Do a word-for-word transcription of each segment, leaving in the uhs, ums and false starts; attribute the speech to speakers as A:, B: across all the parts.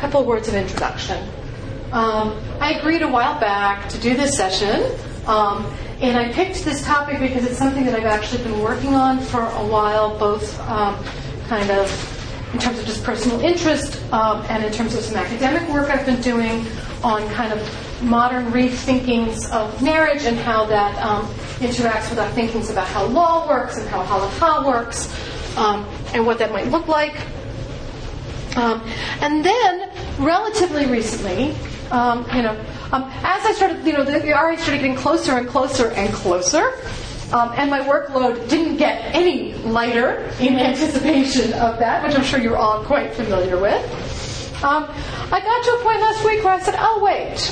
A: couple words of introduction. Um, I agreed a while back to do this session, um, and I picked this topic because it's something that I've actually been working on for a while, both um, kind of in terms of just personal interest um, and in terms of some academic work I've been doing on kind of modern rethinkings of marriage and how that um, interacts with our thinkings about how law works and how halakha works um, and what that might look like. Um, and then, relatively recently, um, you know, um, as I started, you know, the, the R A started getting closer and closer and closer, um, and my workload didn't get any lighter in anticipation of that, which I'm sure you're all quite familiar with. Um, I got to a point last week where I said, oh, wait,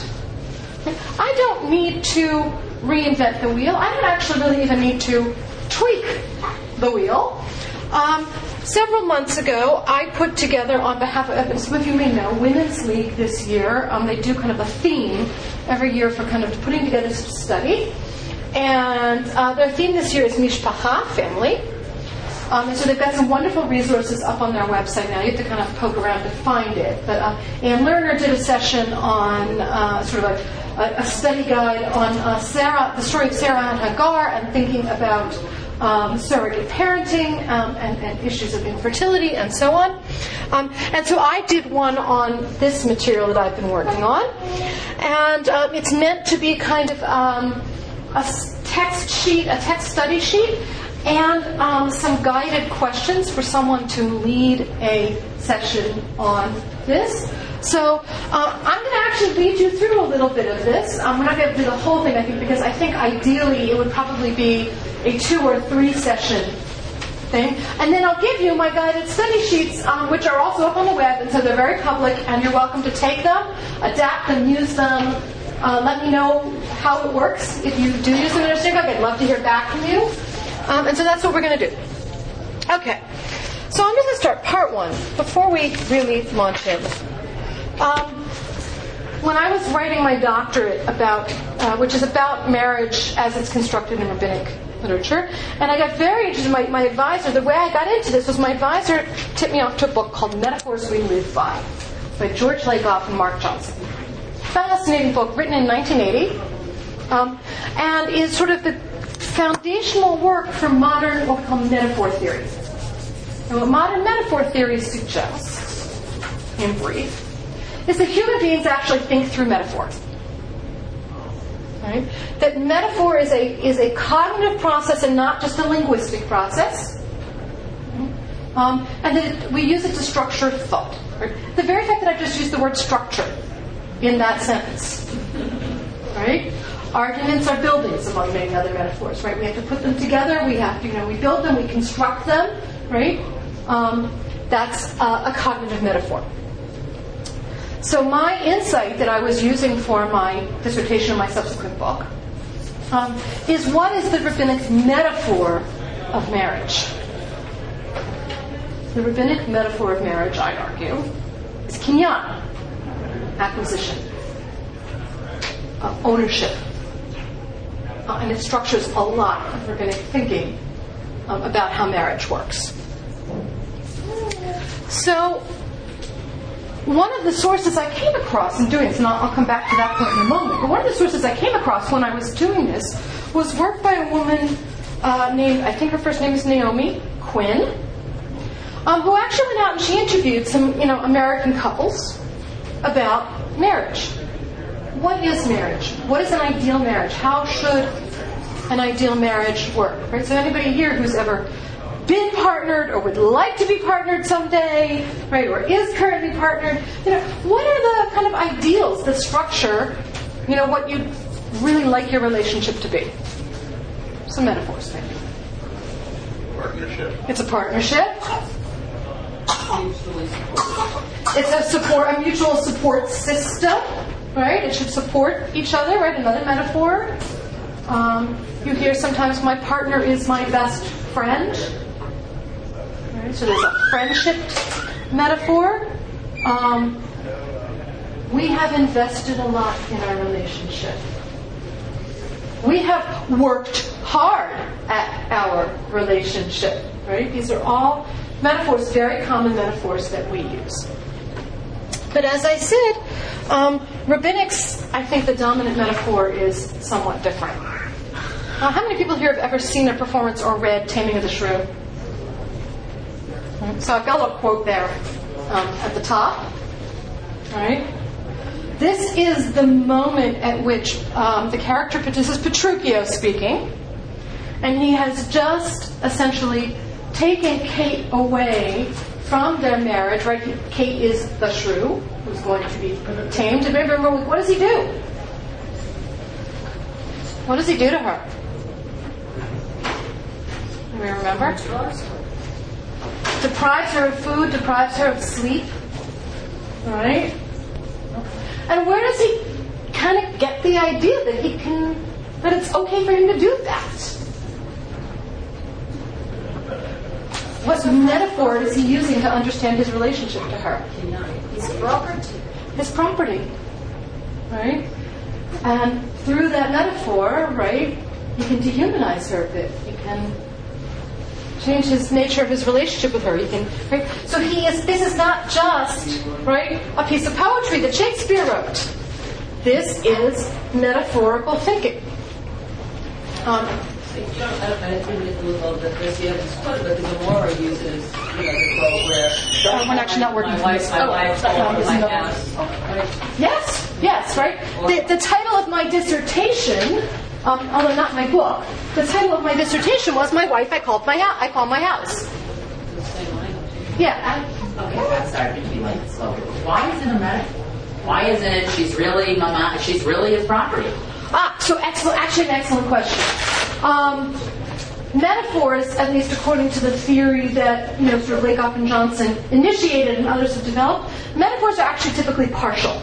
A: I don't need to reinvent the wheel. I don't actually really even need to tweak the wheel. Um, several months ago, I put together on behalf of, some of you may know, Women's League this year. Um, they do kind of a theme every year for kind of putting together some study. And uh, their theme this year is Mishpacha, family. Um, and so they've got some wonderful resources up on their website now. You have to kind of poke around to find it. But uh, Ann Lerner did a session on uh, sort of a, a study guide on uh, Sarah, the story of Sarah and Hagar, and thinking about um, surrogate parenting um, and, and issues of infertility and so on. Um, and so I did one on this material that I've been working on. And um, it's meant to be kind of um, a text sheet, a text study sheet, and um, some guided questions for someone to lead a session on this. So uh, I'm going to actually lead you through a little bit of this. Um, we're not going to do the whole thing, I think, because I think ideally it would probably be a two or three session thing. And then I'll give you my guided study sheets, um, which are also up on the web, and so they're very public, and you're welcome to take them, adapt them, use them. Uh, let me know how it works. If you do use them in a synagogue, I'd love to hear back from you. Um, and so that's what we're going to do. Okay. So I'm going to start part one before we really launch in. Um, when I was writing my doctorate about, uh, which is about marriage as it's constructed in rabbinic literature, and I got very interested. My, my advisor, the way I got into this was my advisor tipped me off to a book called Metaphors We Live By, by George Lakoff and Mark Johnson. Fascinating book, written in nineteen eighty, um, and is sort of the foundational work for modern, what we call metaphor theory. And what modern metaphor theory suggests, in brief, is that human beings actually think through metaphor. Right? That metaphor is a is a cognitive process and not just a linguistic process. Um, and that it, we use it to structure thought. Right? The very fact that I just used the word structure in that sentence, right? Arguments are buildings, among many other metaphors, right? We have to put them together. We have to, you know, we build them, we construct them, right? Um, that's uh, a cognitive metaphor. So my insight that I was using for my dissertation and my subsequent book um, is what is the rabbinic metaphor of marriage? The rabbinic metaphor of marriage, I'd argue, is kinyan, acquisition, uh, ownership. Uh, and it structures a lot of rabbinic thinking um, about how marriage works. So, one of the sources I came across in doing this, and I'll, I'll come back to that point in a moment, but one of the sources I came across when I was doing this was work by a woman uh, named, I think her first name is Naomi Quinn, um, who actually went out and she interviewed some, you know, American couples about marriage. What is marriage? What is an ideal marriage? How should an ideal marriage work? Right? So anybody here who's ever been partnered or would like to be partnered someday, right, or is currently partnered, you know, what are the kind of ideals, the structure, you know, what you'd really like your relationship to be? Some metaphors, maybe.
B: Partnership.
A: It's a partnership. It's a support, a mutual support system. Right? It should support each other, right? Another metaphor. Um, you hear sometimes, my partner is my best friend. Right? So there's a friendship metaphor. Um, we have invested a lot in our relationship. We have worked hard at our relationship. Right? These are all metaphors, very common metaphors that we use. But as I said, um, rabbinics, I think the dominant metaphor is somewhat different. Uh, how many people here have ever seen a performance or read Taming of the Shrew? So I've got a little quote there um, at the top. All right. This is the moment at which um, the character, this is Petruchio speaking, and he has just essentially taken Kate away from their marriage, right? Kate is the shrew who's going to be tamed. And remember, what does he do? What does he do to her? Do we remember? Deprives her of food, deprives her of sleep. Right? And where does he kind of get the idea that he can, that it's okay for him to do that? What metaphor is he using to understand his relationship to her?
C: His property.
A: His property. Right? And through that metaphor, right, he can dehumanize her a bit. He can change his nature of his relationship with her. He can, right? So he is. This is not just, right, a piece of poetry that Shakespeare wrote. This is metaphorical thinking. Um,
C: I don't know if you look over this, you have this quote, but the Gemara uses, you know, the quote where
A: uh, we're actually not working
C: my
A: for
C: wife,
A: this.
C: my
A: Oh,
C: wife,
A: sorry,
C: or
A: this
C: my
A: is no-
C: house. Right?
A: Yes, yes, right. The, the title of my dissertation, um, although not my book, the title of my dissertation was "My Wife I Called My House." I Call My House.
C: The same language.
A: Yeah.
D: Okay, I'm sorry to be like slow. Why isn't it a metaphor? Why isn't it she's really mama? She's really his property.
A: Ah, so excellent. Actually, an excellent question. Um, metaphors, at least according to the theory that you know, sort of Lakoff and Johnson initiated and others have developed, metaphors are actually typically partial.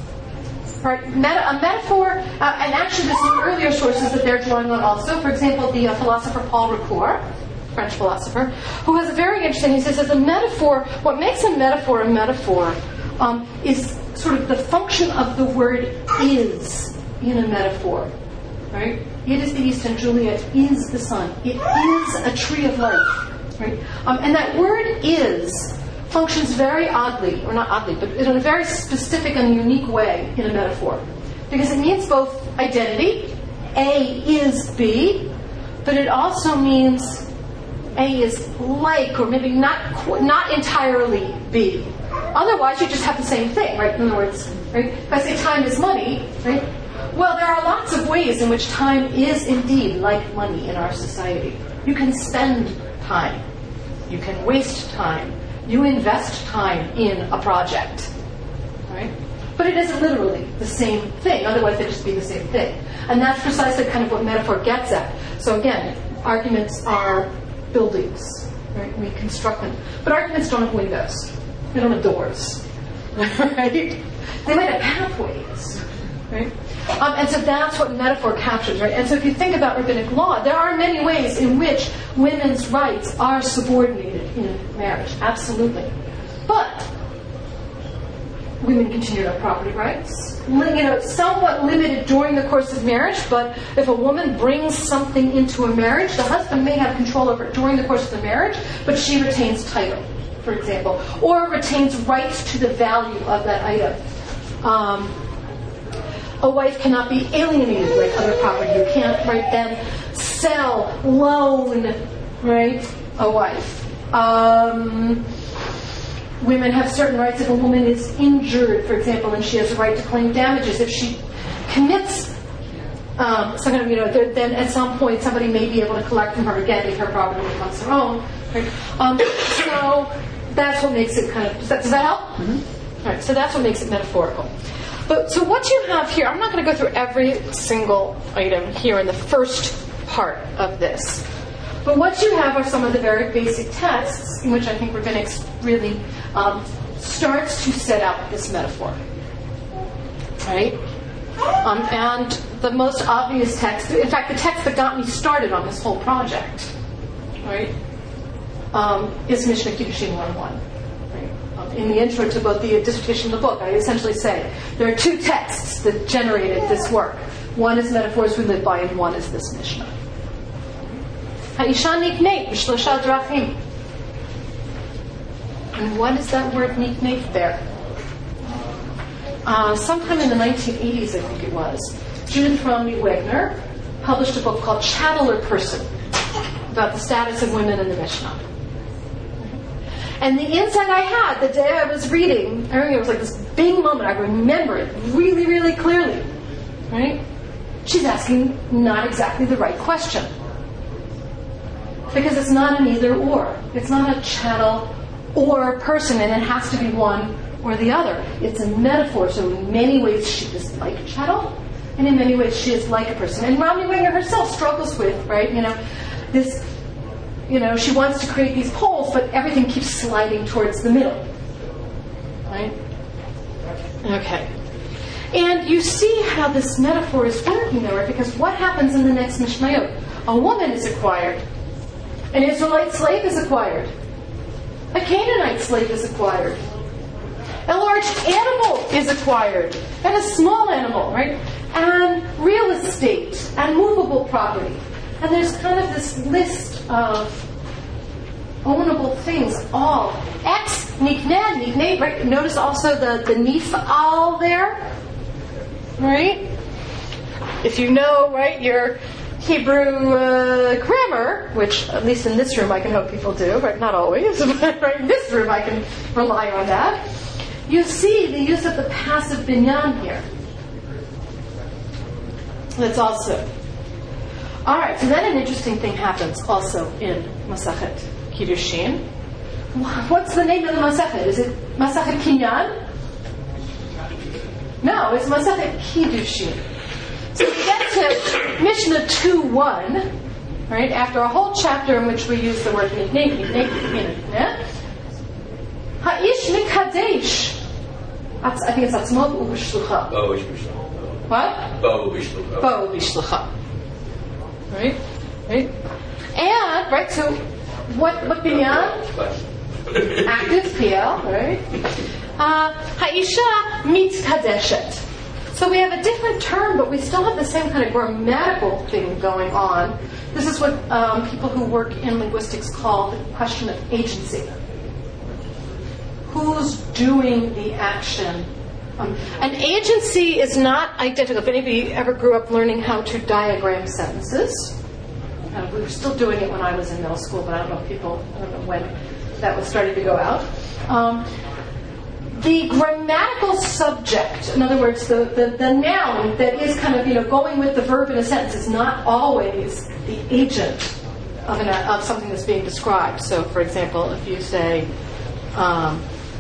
A: Right? Meta, a metaphor, uh, and actually there's some earlier sources that they're drawing on also. For example, the uh, philosopher Paul Ricoeur, French philosopher, who has a very interesting, he says, as a metaphor, what makes a metaphor a metaphor um, is sort of the function of the word is in a metaphor. Right? It is the east and Juliet is the sun. It is a tree of life. Right? Um, and that word is functions very oddly, or not oddly, but in a very specific and unique way in a metaphor. Because it means both identity, A is B, but it also means A is like, or maybe not qu- not entirely B. Otherwise, you just have the same thing, right? In other words, right? If I say time is money, right? Well, there are lots of ways in which time is indeed like money in our society. You can spend time. You can waste time. You invest time in a project. Right? But it isn't literally the same thing. Otherwise, they'd just be the same thing. And that's precisely kind of what metaphor gets at. So again, arguments are buildings. Right? We construct them. But arguments don't have windows. They don't have doors. Right? They might have pathways. Right? Um, and so that's what metaphor captures, right? And so if you think about rabbinic law, there are many ways in which women's rights are subordinated in marriage, absolutely. But women continue to have property rights, you know, somewhat limited during the course of marriage, but if a woman brings something into a marriage, the husband may have control over it during the course of the marriage, but she retains title, for example, or retains rights to the value of that item. Um, A wife cannot be alienated like other property. You can't, right, then sell, loan, right, a wife. Um, women have certain rights. If a woman is injured, for example, and she has a right to claim damages, if she commits um, some kind of, you know, then at some point somebody may be able to collect from her again if her property becomes her own. Right? Um, so that's what makes it kind of, does that, does that help? Mm-hmm. All right, so that's what makes it metaphorical. But so what you have here, I'm not going to go through every single item here in the first part of this. But what you have are some of the very basic texts in which I think rabbinics really um, starts to set out this metaphor. Right? Um, and the most obvious text, in fact, the text that got me started on this whole project, right, um, is Mishnah Kiddushin one one. In the intro to both the dissertation and the book, I essentially say there are two texts that generated this work. One is metaphors we live by, and one is this Mishnah. Ha'isha nikneit b'shlosha drachim. And what is that word nikneit there? uh, sometime in the nineteen eighties, I think it was, Judith Romney Wagner published a book called Chattel or Person, about the status of women in the Mishnah. And the insight I had the day I was reading, I remember it was like this big moment, I remember it really, really clearly. Right? She's asking not exactly the right question. Because it's not an either or. It's not a chattel or person, and it has to be one or the other. It's a metaphor, so in many ways she is like a chattel, and in many ways she is like a person. And Romney Wagner herself struggles with, right, you know, this, you know, she wants to create these poles, but everything keeps sliding towards the middle. Right? Okay. And you see how this metaphor is working there, right? Because what happens in the next Mishnayot? A woman is acquired. An Israelite slave is acquired. A Canaanite slave is acquired. A large animal is acquired. And a small animal, right? And real estate and movable property. And there's kind of this list of ownable things, all. Ex, nikneh, nikneh, right? Notice also the, the nif'al there, right? If you know, right, your Hebrew uh, grammar, which at least in this room I can hope people do, but not always, but right in this room I can rely on that. You see the use of the passive binyan here. That's also. Alright, so then an interesting thing happens also in Masachet Kiddushin. What's the name of the Masachet? Is it Masachet Kinyan? No, it's Masachet Kiddushin. So we get to Mishnah two one, right, after a whole chapter in which we use the word nikneh, nikneh, nikneh. Ha'ish mikadesh. I think it's atzmo u'b'shlucha.
B: Bo b'shlucha.
A: What?
B: Bo b'shlucha.
A: Bo b'shlucha. Right? Right? And, right, so what, what binyan? Active P L, right? Uh, Ha'isha mitkadeshet. So we have a different term, but we still have the same kind of grammatical thing going on. This is what um, people who work in linguistics call the question of agency. Who's doing the action? Um, an agency is not identical. If anybody ever grew up learning how to diagram sentences, uh, we were still doing it when I was in middle school, but I don't know if people, I don't know when that was starting to go out. Um, The grammatical subject, in other words, the, the, the noun that is kind of, you know, going with the verb in a sentence is not always the agent of, an, of something that's being described. So, for example, if you say, um,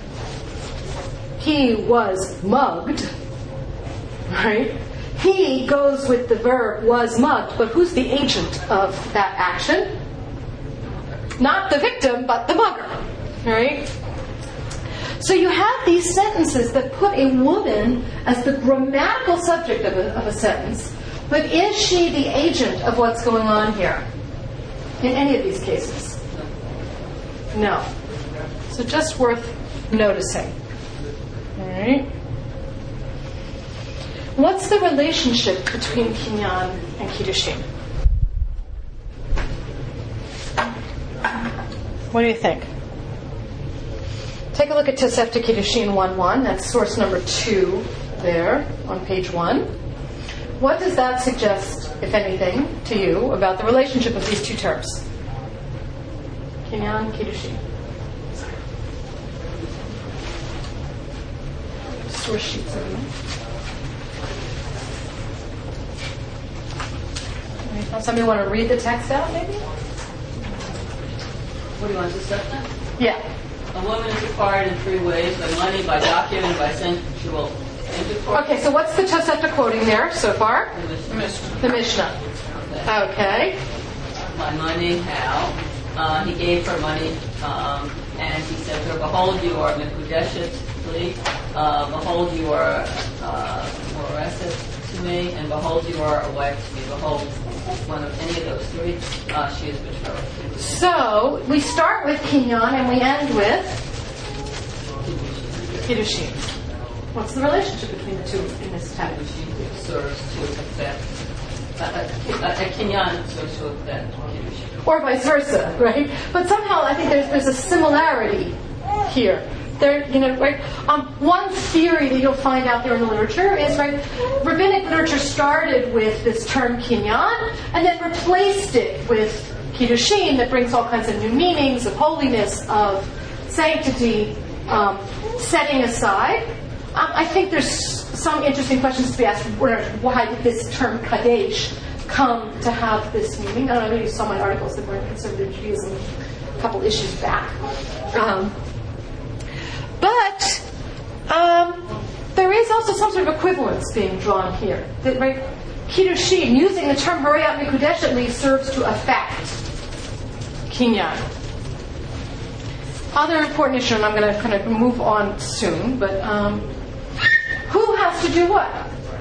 A: he was mugged, right? He goes with the verb was mugged, but who's the agent of that action? Not the victim, but the mugger, right? So you have these sentences that put a woman as the grammatical subject of a, of a sentence, but is she the agent of what's going on here? In any of these cases? No. So just worth noticing. All right. What's the relationship between Kinyan and Kiddushin? What do you think? Take a look at Tosefta Kiddushin one one. That's source number two there on page one. What does that suggest, if anything, to you about the relationship of these two terms? Kinyan, Kiddushin. Source sheets over there. Somebody want to read the text out, maybe?
C: What do you want to say?
A: Yeah.
C: A woman is acquired in three ways: by money, by document, by sensual intercourse.
A: Okay, so what's the Tosefta quoting there so far?
C: The Mishnah.
A: The Mishnah. Okay.
C: By money, how? Uh, he gave her money, um, and he said to her, "Behold, you are Mekudeshet, uh, behold, you are uh, Moreset to me, and behold, you are a wife to me. Behold, one of any of those three, uh, she is betrothed."
A: So we start with Kinyan and we end with Kiddushin. What's the relationship between the two in this text?
C: She serves to affect. Uh, a Kinyan serves to affect Kiddushin.
A: Or vice versa, right? But somehow I think there's there's a similarity here There, you know, right? Um, one theory that you'll find out there in the literature is, right, rabbinic literature started with this term kinyan and then replaced it with kiddushin that brings all kinds of new meanings of holiness, of sanctity, um, setting aside. Um, I think there's some interesting questions to be asked. Where, why did this term kadesh come to have this meaning? I don't know if you saw my articles that were in Conservative Judaism a couple issues back. Um, But um, there is also some sort of equivalence being drawn here. That, right, kiddushin, using the term harayat mikudesh at least, serves to affect kinyan. Other important issue, and I'm going to kind of move on soon, but um, who has to do what?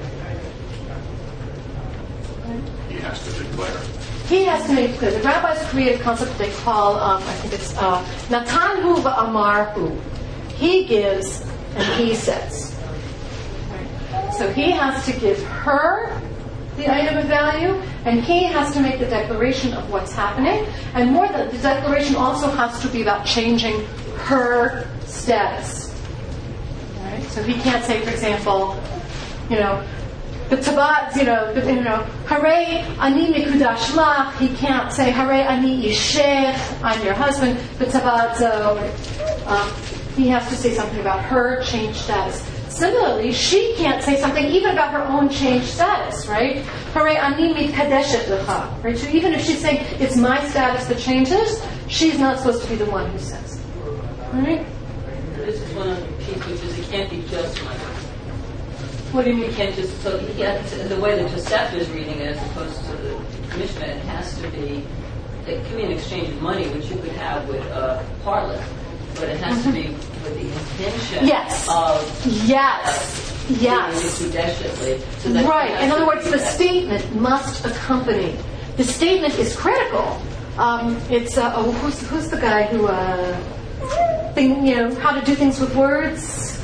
B: He has to declare.
A: He has to make it clear. The rabbis create a concept they call, um, I think it's uh, Natanhu va'amarhu. He gives and he says. Right? So he has to give her the item of value, and he has to make the declaration of what's happening. And more than the declaration also has to be about changing her status. Right? So he can't say, for example, you know, the tabat, you know, you know, Hare ani mikudash lach. He can't say Hare ani ishech, I'm your husband. The tabat, uh, he has to say something about her changed status. Similarly, she can't say something even about her own changed status, right? Hare ani mitkadeshet lecha, right? So even if she's saying it's my status that changes, she's not supposed to be the one who says, right?
C: This is one of the pieces, which is it can't be just money.
A: What do you
C: You
A: mean?
C: can't just, so he has to, the way the Tosefta is reading it as opposed to the Mishnah, it has to be, it can be an exchange of money, which you could have with a harlot, but it has to be with the intention
A: Yes.
C: of
A: Yes. Yes.
C: being mikudeshet, so that
A: Right.
C: it has
A: In other
C: to
A: words,
C: be
A: the
C: that.
A: statement must accompany. The statement is critical. Um, it's uh, oh, who's who's the guy who uh, thing, you know, how to do things with words?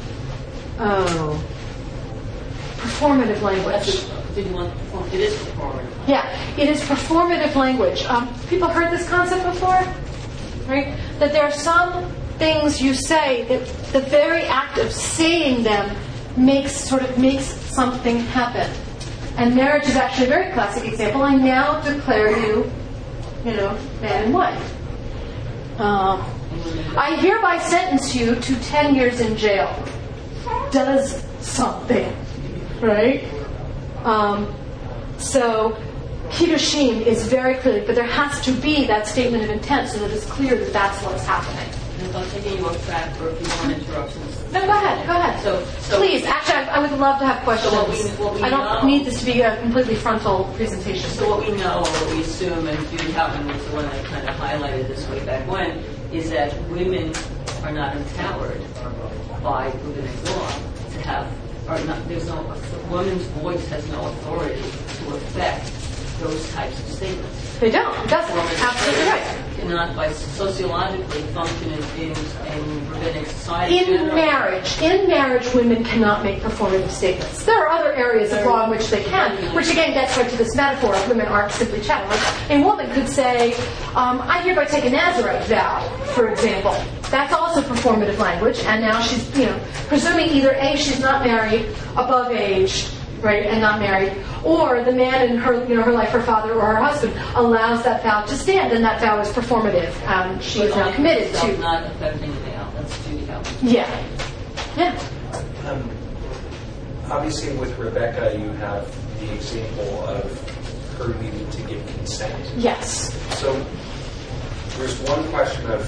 A: Oh, performative language.
C: That's a- Did you want to perform? It is performative.
A: Yeah, it is performative language. Um, people heard this concept before, right? That there are some things you say that the very act of saying them makes sort of makes something happen. And marriage is actually a very classic example. I now declare you, you know, man and wife. Um, I hereby sentence you to ten years in jail. Does something, right? Um, so, kiddushin is very clear, but there has to be that statement of intent so that it's clear that that's what's happening.
C: And if I'm taking you off track, or if you want interruptions.
A: No, go ahead, go ahead.
C: So, so
A: Please, actually, I, I would love to have questions.
C: So what we- what we
A: I don't
C: know-
A: need this to be a completely frontal presentation.
C: So what we know, or what we assume, and Judy Houghton was the one that kind of highlighted this way back when, is that women are not empowered by rabbinic law to have, or not, there's no, a woman's voice has no authority to affect those types of statements.
A: They don't. It doesn't.
C: Women
A: Absolutely right.
C: cannot, by sociologically function in, in, in rabbinic society.
A: In
C: generally.
A: marriage, in marriage, women cannot make performative statements. There are other areas of law in which they can, which again gets right to this metaphor of women aren't simply chattel. Like, a woman could say, um, I hereby take a Nazarite vow, for example. That's also performative language, and now she's, you know, presuming either A, she's not married, above age, right, and not married, or the man in her, you know, her life, her father or her husband, allows that vow to stand, and that vow is performative. Um, she
C: But
A: is now
C: only
A: committed
C: herself,
A: to.
C: not affecting the male. That's Judy Houghton.
A: Yeah. Yeah.
E: Um, obviously, with Rebecca, you have the example of her needing to give consent.
A: Yes.
E: So there's one question of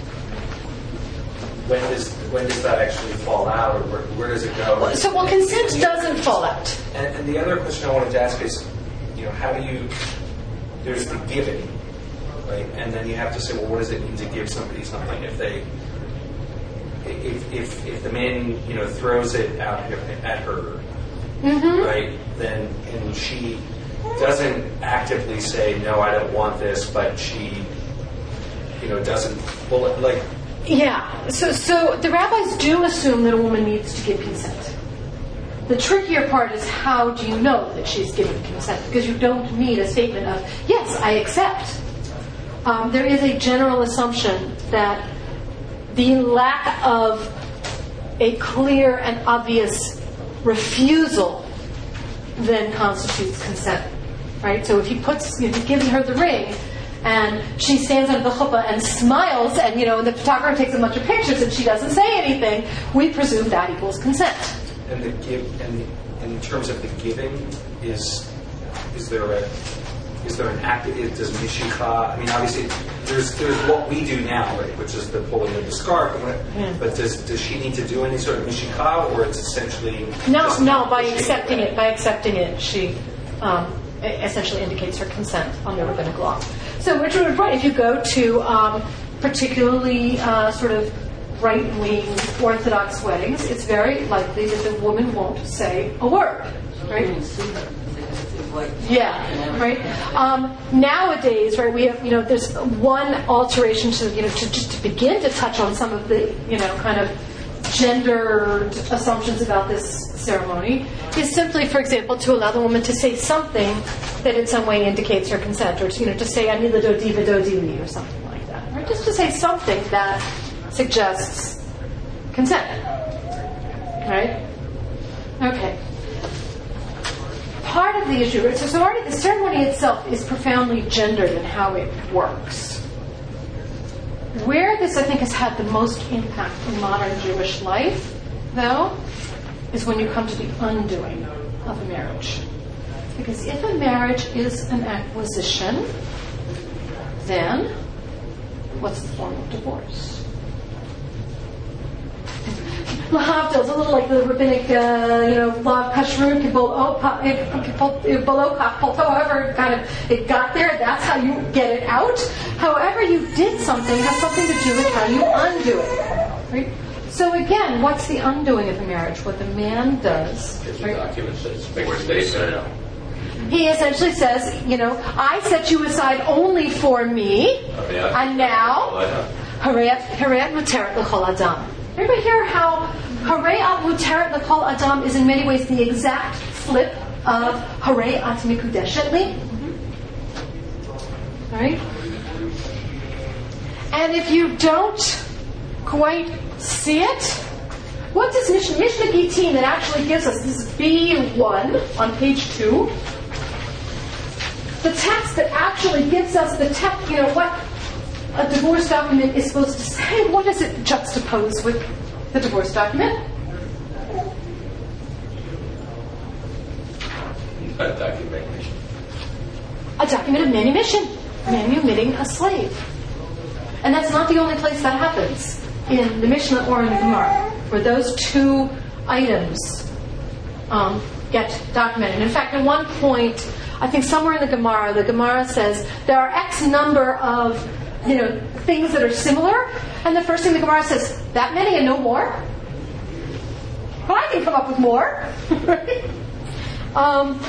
E: when does when does that actually fall out, or where, where does it go?
A: So, well, consent doesn't fall out.
E: And, and the other question I wanted to ask is, you know, how do you? There's the giving, right? And then you have to say, well, what does it mean to give somebody something if they, if if if the man, you know, throws it out at her,
A: Mm-hmm.
E: right? Then and she doesn't actively say, no, I don't want this, but she, you know, doesn't. Well, like.
A: Yeah. So, so the rabbis do assume that a woman needs to give consent. The trickier part is how do you know that she's giving consent? Because you don't need a statement of, yes, I accept. Um, there is a general assumption that the lack of a clear and obvious refusal then constitutes consent, right? So if he puts, if he gives her the ring, and she stands under the chuppah and smiles, and you know, and the photographer takes a bunch of pictures, and she doesn't say anything, we presume that equals consent.
E: And the give, and, and in terms of the giving, is is there a is there an act? Is, does mishikah? I mean, obviously, there's there's what we do now, right, which is the pulling of the scarf. And what,
A: Yeah.
E: But does does she need to do any sort of mishikah, or it's essentially
A: No,
E: just
A: no.
E: not
A: By
E: pushing
A: accepting
E: away?
A: it, by accepting it, she um, essentially indicates her consent on the rabbinic law. So, Richard was right. If you go to um, particularly uh, sort of right-wing Orthodox weddings, it's very likely that the woman won't say a word, right? Yeah, right. Um, nowadays, right, we have, you know, there's one alteration to, you know, to just to begin to touch on some of the, you know, kind of gendered assumptions about this ceremony is simply, for example, to allow the woman to say something that in some way indicates her consent, or to, you know, to say "Ani l'dodi v'dodi li" or something like that, right? Just to say something that suggests consent, right? Okay. Part of the issue, so, so already the ceremony itself is profoundly gendered in how it works. Where this, I think, has had the most impact in modern Jewish life, though, is when you come to the undoing of a marriage. Because if a marriage is an acquisition, then what's the form of divorce? Lahavdil is a little like the rabbinic, uh, you know, law of kashrut, however kind of it got there, that's how you get it out. However you did something has something to do with how you undo it. Right? So again, what's the undoing of a marriage? What the man does,
B: It's a
A: right?
B: document that's make they say.
A: He essentially says, you know, I set you aside only for me, and now, Harayat Muteret L'chol Adam. Everybody hear how Harayat Muteret L'chol Adam is in many ways the exact flip of Harayat Mikudeshet Li? Right? And if you don't quite see it, what does Mishnah, Mishnah Gittin that actually gives us, this is B one on page two, the text that actually gives us the text, you know, what a divorce document is supposed to say, what does it juxtapose with the divorce document?
B: A document.
A: A document of manumission, manumitting a slave. And that's not the only place that happens in the Mishnah or in the Gemara, where those two items um, get documented. In fact, at one point, I think somewhere in the Gemara, the Gemara says there are X number of, you know, things that are similar, and the first thing the Gemara says, that many and no more? But I can come up with more. Right? um,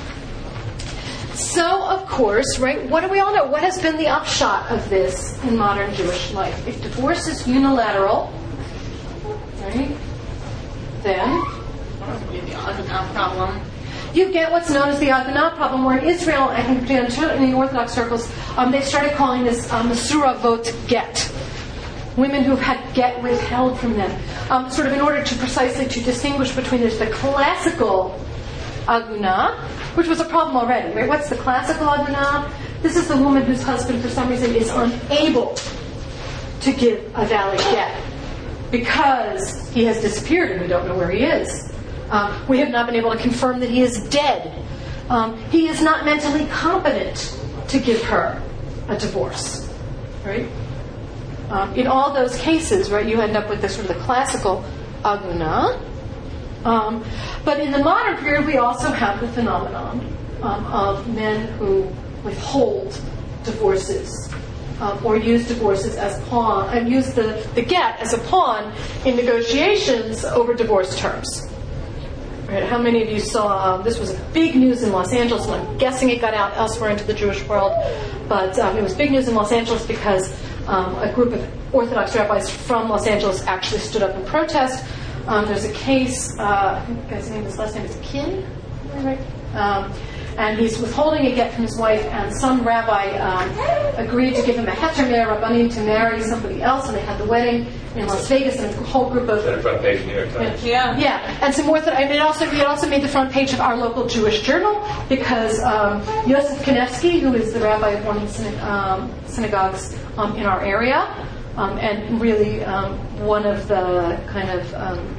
A: so, of course, right, what do we all know? What has been the upshot of this in modern Jewish life? If divorce is unilateral, right, then
D: The Agana problem.
A: you get what's known as the Agana problem, where in Israel, I think in the Orthodox circles, um, they started calling this um, the Suravot get. Women who've had get withheld from them. Um, sort of in order to precisely to distinguish between there's the classical Aguna, which was a problem already, right? What's the classical Aguna? This is the woman whose husband, for some reason, is unable to give a valid get because he has disappeared and we don't know where he is. Um, we have not been able to confirm that he is dead. Um, he is not mentally competent to give her a divorce, right? Um, in all those cases, right, you end up with this sort of the classical aguna. Um, but in the modern period, we also have the phenomenon um, of men who withhold divorces um, or use divorces as pawn and use the, the get as a pawn in negotiations over divorce terms. Right, how many of you saw, um, this was big news in Los Angeles, and I'm guessing it got out elsewhere into the Jewish world, but um, it was big news in Los Angeles because um, a group of Orthodox rabbis from Los Angeles actually stood up in protest. Um, there's a case, uh, I think the guy's name, his last name is Kin, Right. Um, and he's withholding a get from his wife, and some rabbi um, agreed to give him a heter mer rabbanim to marry somebody else, and they had the wedding in Las Vegas, and a whole group of
B: Is that a front page of New York Times?
C: Yeah.
A: yeah, and some more. Th- and it also it also made the front page of our local Jewish journal because um, Yosef Kanevsky, who is the rabbi of one of the syna- um, synagogues um, in our area, um, and really um, one of the kind of um,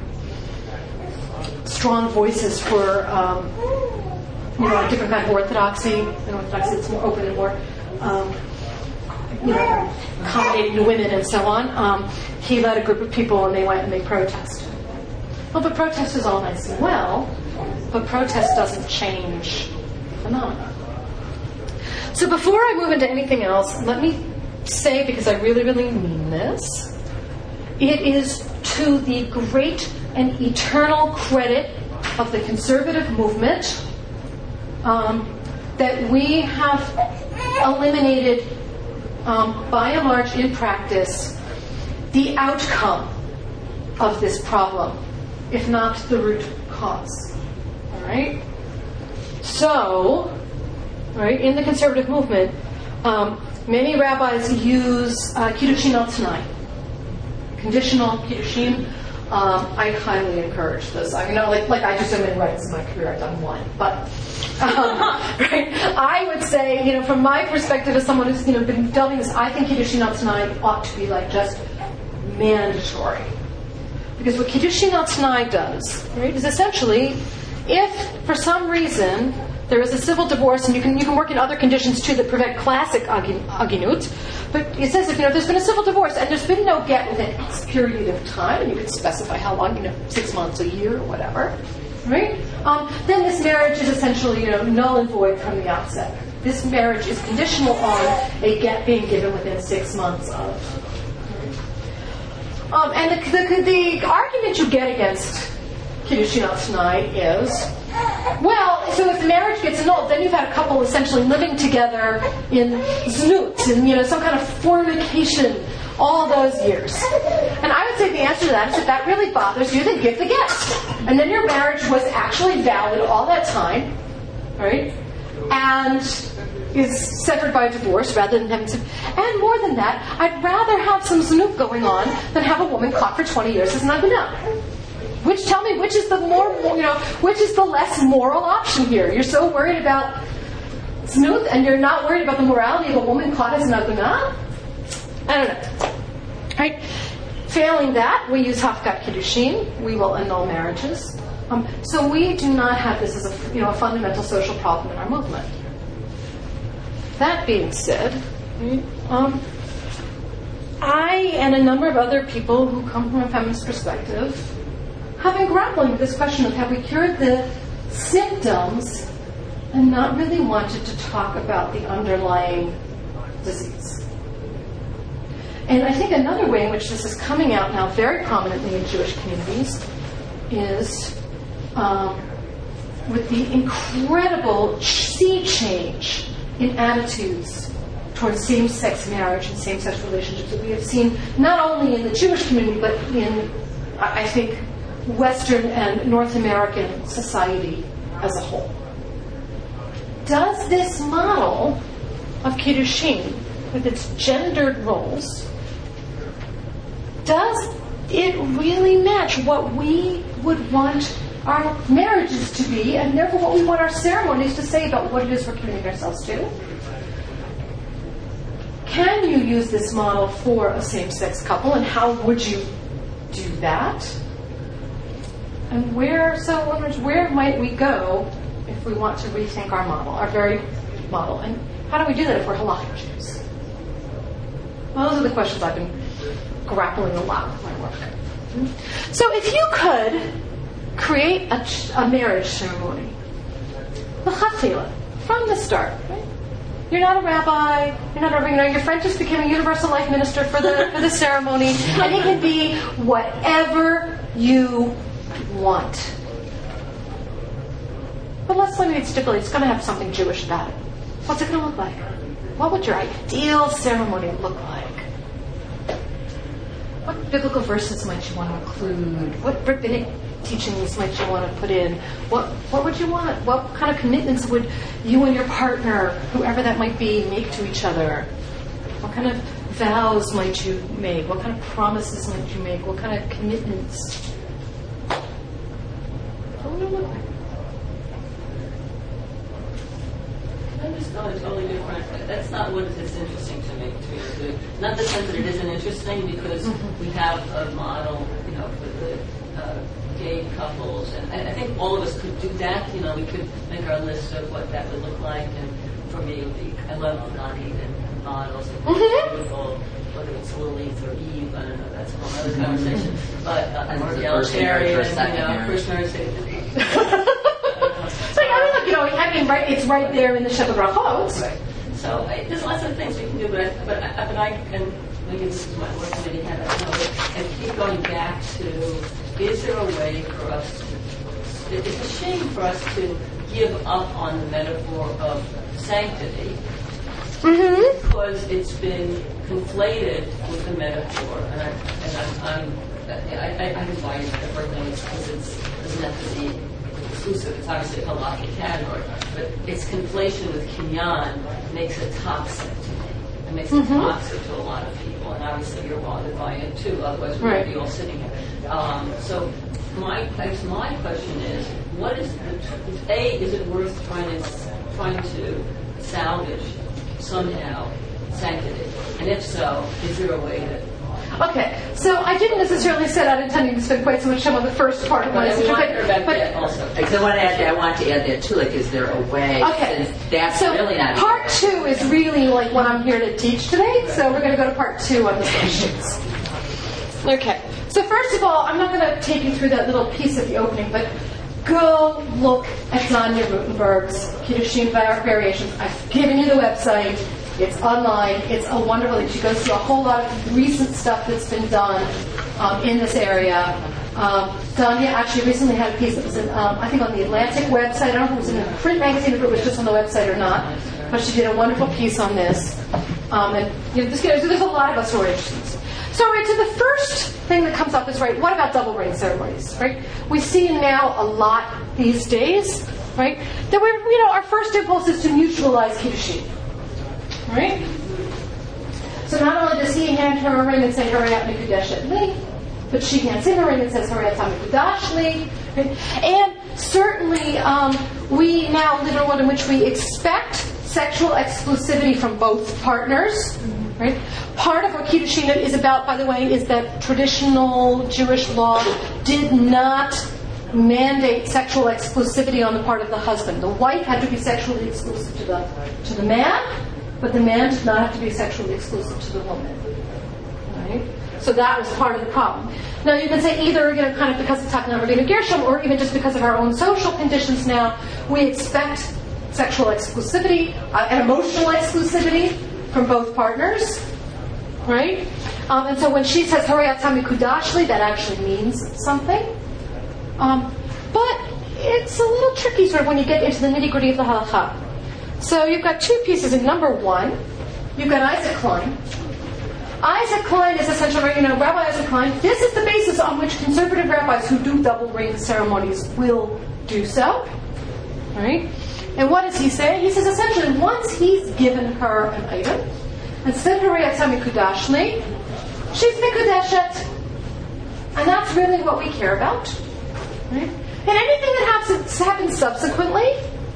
A: strong voices for um, you know a different kind of orthodoxy, an orthodoxy that's more open and more um, you know accommodating to women and so on. Um, he led a group of people and they went and they protested. Well, but protest is all nice and well, but protest doesn't change phenomena. So before I move into anything else, let me say, because I really, really mean this, it is to the great and eternal credit of the conservative movement um, that we have eliminated, um, by and large in practice, the outcome of this problem, if not the root cause. All right? So, right, in the conservative movement, um, many rabbis use uh, kiddushin al tanai, conditional kiddushin. Um, I highly encourage this. I know, like, like I do so many weddings in my career, I've done one, but um, right, I would say, you know, from my perspective as someone who's you know been delving this, I think kiddushin al tanai ought to be like just mandatory. Because what kiddushin al tanai does, right, is essentially, if for some reason there is a civil divorce, and you can you can work in other conditions too that prevent classic aginut, but it says if you know there's been a civil divorce and there's been no get within X period of time, and you can specify how long, you know, six months, a year, or whatever, right? Um, then this marriage is essentially you know null and void from the outset. This marriage is conditional on a get being given within six months of. Um, and the, the, the argument you get against kiddushin al tanai is, well, so if the marriage gets annulled, then you've had a couple essentially living together in znut, in you know some kind of fornication, all those years. And I would say the answer to that is if that really bothers you, then give the get. And then your marriage was actually valid all that time, right? And is severed by divorce rather than having some. And more than that, I'd rather have some znut going on than have a woman caught for twenty years as an agunah. Which, tell me, which is the more, you know, which is the less moral option here? You're so worried about znut and you're not worried about the morality of a woman caught as an agunah? I don't know. Right? Failing that, we use hafkat kiddushin. We will annul marriages. Um, so we do not have this as a, you know, a fundamental social problem in our movement. That being said, um, I and a number of other people who come from a feminist perspective have been grappling with this question of have we cured the symptoms and not really wanted to talk about the underlying disease. And I think another way in which this is coming out now very prominently in Jewish communities is um, with the incredible sea change in attitudes towards same-sex marriage and same-sex relationships that we have seen not only in the Jewish community but in, I think, Western and North American society as a whole. Does this model of kiddushin, with its gendered roles, does it really match what we would want our marriages to be, and therefore what we want our ceremonies to say about what it is we're committing ourselves to? Can you use this model for a same-sex couple, and how would you do that? And where, so where might we go if we want to rethink our model, our very model? And how do we do that if we're halakhic Jews? Well, those are the questions I've been grappling a lot with my work. So if you could create a, a marriage ceremony, l'chatchila, from the start, right? You're not a rabbi, you're not a, you know, your friend just became a universal life minister for the for the ceremony, and it can be whatever you want. But let's let me stipulate, it's going to have something Jewish about it. What's it going to look like? What would your ideal ceremony look like? What biblical verses might you want to include? What rabbinic teachings might you want to put in? What what would you want? What kind of commitments would you and your partner, whoever that might be, make to each other? What kind of vows might you make? What kind of promises might you make? What kind of commitments? What would it look like?
C: I'm just going totally different. That's not what is interesting to me. To be not the sense that it isn't interesting, because mm-hmm. we have a model, you know, for the uh, gay couples, and I, I think all of us could do that. You know, we could make our list of what that would look like. And for me, it would be I love non-even models. Mm-hmm. Beautiful, whether it's Lilith or Eve, I don't know. That's a whole other mm-hmm. conversation. But uh, more egalitarian, you know, first marriage.
A: So I mean, look, you know, I mean, right? It's right there in the Shebet Brachot.
C: Right. So I, there's lots of things we can do, but I, but I, but I and maybe this is my work committee had I keep going back to: is there a way for us to? It's a shame for us to give up on the metaphor of sanctity mm-hmm. because it's been conflated with the metaphor, and I and I'm, I'm I, I, I can buy different things because it's it doesn't have to be exclusive. It's obviously a halakhic category, but its conflation with kinyan makes it toxic to me. It makes mm-hmm. it toxic to a lot of people, and obviously you're wrong to buy it too. Otherwise, we
A: right.
C: would be all sitting here. Um, so, my I guess my question is, what is the a? Is it worth trying to trying to salvage somehow sanctity? And if so, is there a way to?
A: Okay, so I didn't necessarily set out intending to spend quite so much time on the first part of my
C: message, but, but also.
D: I want to add that. I want to add that too. Like, is there a way?
A: Okay,
D: that's
A: so
D: really not.
A: Part two is really like what I'm here to teach today. So we're going to go to part two on the questions. Okay, so first of all, I'm not going to take you through that little piece at the opening, but go look at Zanya Rutenberg's Kiddushin Variations. I've given you the website. It's online. It's a wonderful thing. She goes through a whole lot of recent stuff that's been done um, in this area. Um, Danya actually recently had a piece that was, in, um, I think, on the Atlantic website. I don't know if it was in a print magazine, if it was just on the website or not. But she did a wonderful piece on this. Um, and you know, this, there's a lot of us who are interested in this. So, right, so the first thing that comes up is, right, what about double ring ceremonies, right? We see now a lot these days, right, that we're, you know, our first impulse is to neutralize Kiddushin. Right? So not only does he hand her a ring and say, Harayat Mikudeshet Li, but she hands him a ring and says, Harayat Mikudash Li. Right? And certainly um, we now live in a world in which we expect sexual exclusivity from both partners. Right? Part of what Kiddushin is about, by the way, is that traditional Jewish law did not mandate sexual exclusivity on the part of the husband. The wife had to be sexually exclusive to the to the man, but the man did not have to be sexually exclusive to the woman. Right? So that was part of the problem. Now you can say either, you know, kind of because of Takana Rabbeinu Gershom, or even just because of our own social conditions now, we expect sexual exclusivity uh, and emotional exclusivity from both partners. Right? Um, and so when she says Harayat Mikudashli, that actually means something. Um, but it's a little tricky sort of when you get into the nitty-gritty of the halakha. So you've got two pieces. In number one, you've got Isaac Klein. Isaac Klein is essentially, you know, Rabbi Isaac Klein. This is the basis on which conservative rabbis who do double ring ceremonies will do so. Right? And what does he say? He says essentially once he's given her an item and said Harayat Mikudashli, she's Mikudeshet. And that's really what we care about. Right? And anything that happens, happens subsequently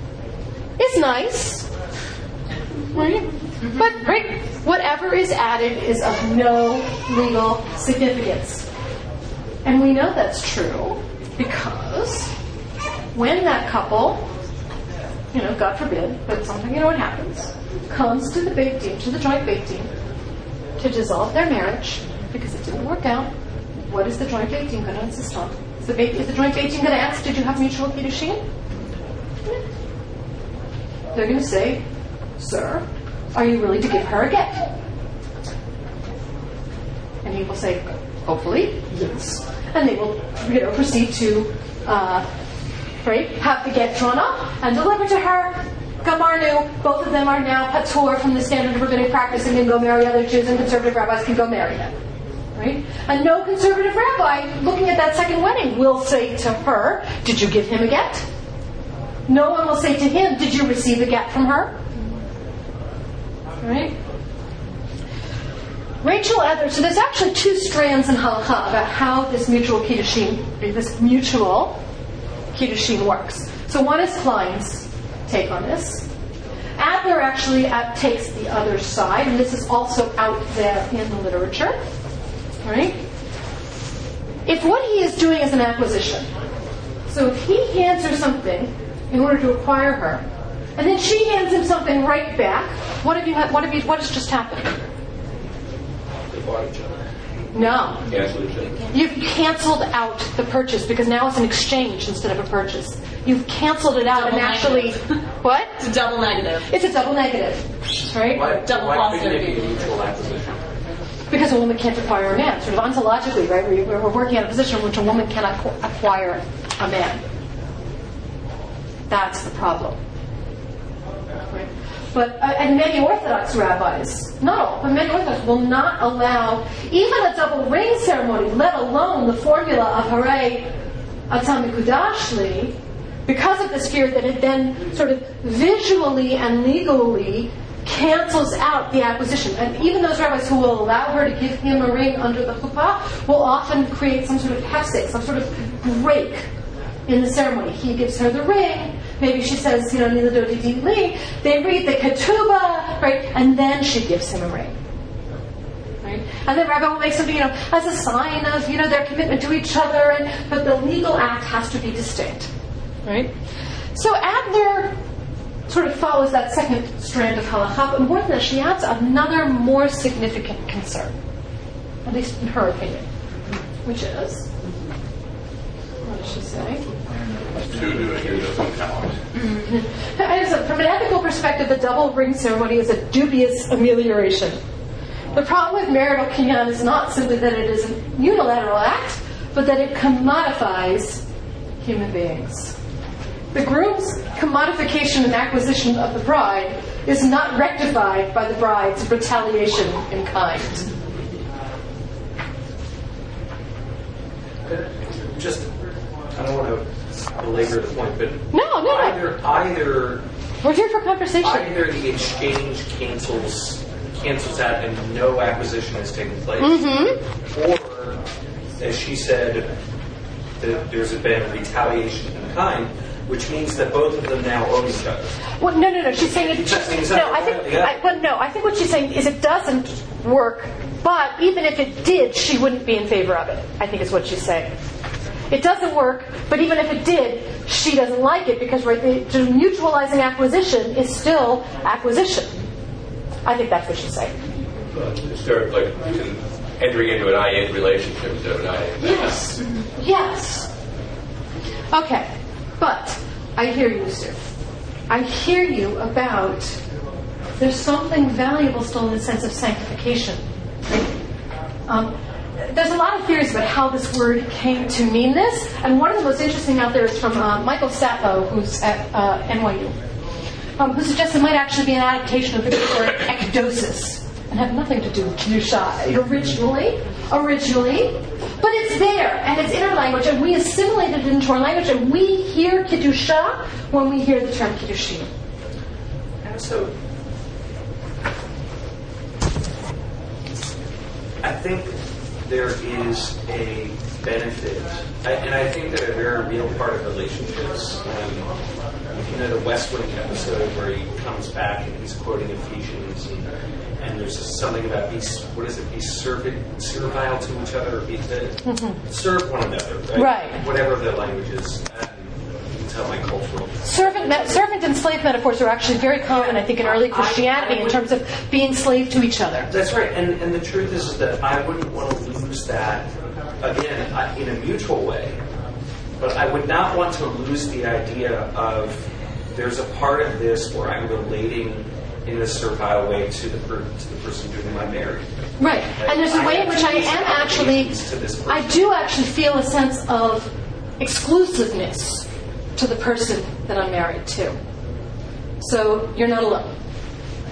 A: is nice, right? Mm-hmm. But right, whatever is added is of no legal significance. And we know that's true because when that couple, you know, God forbid, but something, you know what happens, comes to the Beit Din, to the joint Beit Din, to dissolve their marriage because it didn't work out, what is the joint Beit Din going to insist on? Is the, Beit, is the joint Beit Din going to ask, did you have mutual Kiddushin? They're going to say, sir, are you willing to give her a get? And he will say, hopefully, yes. And they will, you know, proceed to, uh, right, have the get drawn up and delivered to her. Gamarnu, both of them are now patur from the standard of rabbinic practice and can go marry other Jews, and conservative rabbis can go marry them. Right? And no conservative rabbi looking at that second wedding will say to her, did you give him a get? No one will say to him, did you receive a get from her? Right? Rachel Adler, so there's actually two strands in halakha about how this mutual kiddushin, this mutual kiddushin works. So one is Klein's take on this. Adler actually uh, takes the other side, and this is also out there in the literature. Right? If what he is doing is an acquisition, so if he hands her something in order to acquire her, and then she hands him something right back, what have you? Ha- what have you? What has just happened?
B: They bought each other.
A: No,
B: Cancel each other.
A: you've canceled out the purchase because now it's an exchange instead of a purchase. You've canceled it out
C: Double
A: and actually,
C: negative.
A: what?
C: It's a double negative.
A: It's a double negative, right?
E: Why,
C: Double
E: why
C: cost
E: couldn't it be a
C: serving.
E: mutual acquisition?
A: Because a woman can't acquire a man, sort of ontologically, right? We- We're working at a position in which a woman cannot co- acquire a man. That's the problem. Right? But uh, and many Orthodox rabbis, not all, but many Orthodox will not allow even a double ring ceremony, let alone the formula of Hare Atam Mikudashli, because of this fear that it then sort of visually and legally cancels out the acquisition. And even those rabbis who will allow her to give him a ring under the chuppah will often create some sort of hefsek, some sort of break in the ceremony. He gives her the ring. Maybe she says, you know, Nila Dodi Di Li. They read the ketubah, right? And then she gives him a ring. Right? And the rabbi will make something, you know, as a sign of, you know, their commitment to each other. And but the legal act has to be distinct. Right? So Adler sort of follows that second strand of halakha, but more than that, she adds another more significant concern, at least in her opinion, which is, what does she say?
B: Two doing it doesn't count.
A: I just- From an ethical perspective, the double ring ceremony is a dubious amelioration. The problem with marital kinyan is not simply that it is a unilateral act, but that it commodifies human beings. The groom's commodification and acquisition of the bride is not rectified by the bride's retaliation in kind.
E: Just, I don't want to belabor the point, but
A: No, no, no.
E: either either
A: We're here for conversation.
E: either the exchange cancels cancels out and no acquisition has taken place,
A: Mm-hmm.
E: or as she said, that there's been retaliation in kind, which means that both of them now own each other.
A: Well, no, no, no. She's saying it.
E: Just means
A: No,
E: that-
A: I think.
E: yeah.
A: I, well, no, I think what she's saying is it doesn't work. But even if it did, she wouldn't be in favor of it. I think is what she's saying. It doesn't work, but even if it did, she doesn't like it because right, the, the mutualizing acquisition is still acquisition. I think that's what she's saying.
B: It's sort of like entering into an I N relationship instead of an I N.
A: Yes. Yes. Okay. But I hear you, Sue. I hear you about there's something valuable still in the sense of sanctification. Right? Um, there's a lot of theories about how this word came to mean this, and one of the most interesting out there is from uh, Michael Sappho, who's at uh, N Y U, um, who suggests it might actually be an adaptation of the Greek word ekdosis, and have nothing to do with Kedusha originally, originally, but it's there, and it's in our language, and we assimilate it into our language, and we hear Kedusha when we hear the term Kiddushin.
E: And so, I think there is a benefit, I, and I think that a very real part of relationships, um, you know, the West Wing episode where he comes back and he's quoting Ephesians, and, and there's something about be, what is it, be serving, servile to each other, or be to mm-hmm. serve one another, right?
A: Right.
E: Whatever the language is. Um, you can tell my cultural.
A: Servant, me- servant and slave metaphors are actually very common, I think, in early Christianity in terms of being slave to each other.
E: That's right, and and the truth is, is that I wouldn't want to lose that, again, I- in a mutual way, but I would not want to lose the idea of there's a part of this where I'm relating in a servile way to the, per- to the person to whom I'm married.
A: Right, and there's a way in which I am actually, I do actually feel a sense of exclusiveness to the person that I'm married to. So you're not alone.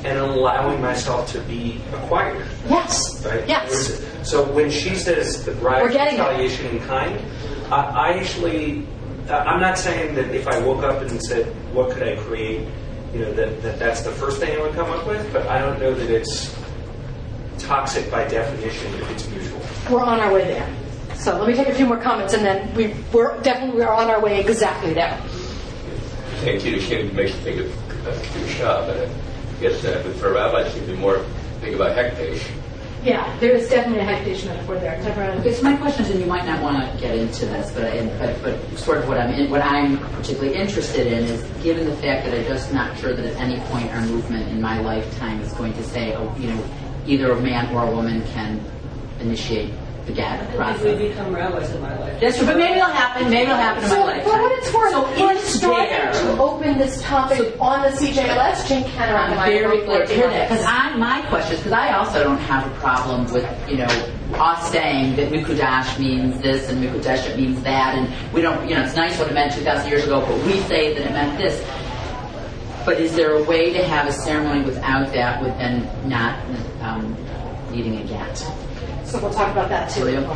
E: and allowing myself to be acquired.
A: Yes.
E: Right?
A: Yes.
E: So when she says the bride
A: We're getting
E: retaliation in kind, I, I actually, I'm not saying that if I woke up and said, what could I create, you know, that, that that's the first thing I would come up with, but I don't know that it's toxic by definition if it's mutual.
A: We're on our way there. So let me take a few more comments, and then we, we're definitely we're on our way exactly there.
B: Saying Kiddushin makes you think of uh, Kedusha, but I guess uh, for rabbis, you'd be more think about Hekdesh.
A: Yeah, there is definitely a hectation metaphor there.
D: Okay, so my question is, and you might not want to get into this, but, I, but but sort of what I'm in, what I'm particularly interested in is, given the fact that I'm just not sure that at any point our movement in my lifetime is going to say, oh, you know, either a man or a woman can initiate the get process.
C: If we become rabbis in my life.
D: That's true, but maybe it'll happen. Maybe it'll happen in
A: So,
D: my lifetime.
A: for what it's worth,
D: so
A: we're
D: it's
A: starting
D: there.
A: to open this topic
D: So-
A: on the C J L S. Jane Kenner and I
D: Very
A: are
D: glad to hear
A: working
D: that,
A: on
D: because
A: this.
D: I, my question is, because I also don't have a problem with, you know, us saying that Mikudash means this and Mikudash means that, and we don't, you know, it's nice what it meant two thousand years ago, but we say that it meant this. But is there a way to have a ceremony without that, with then not um, needing a get?
A: So we'll talk about that too.
D: William?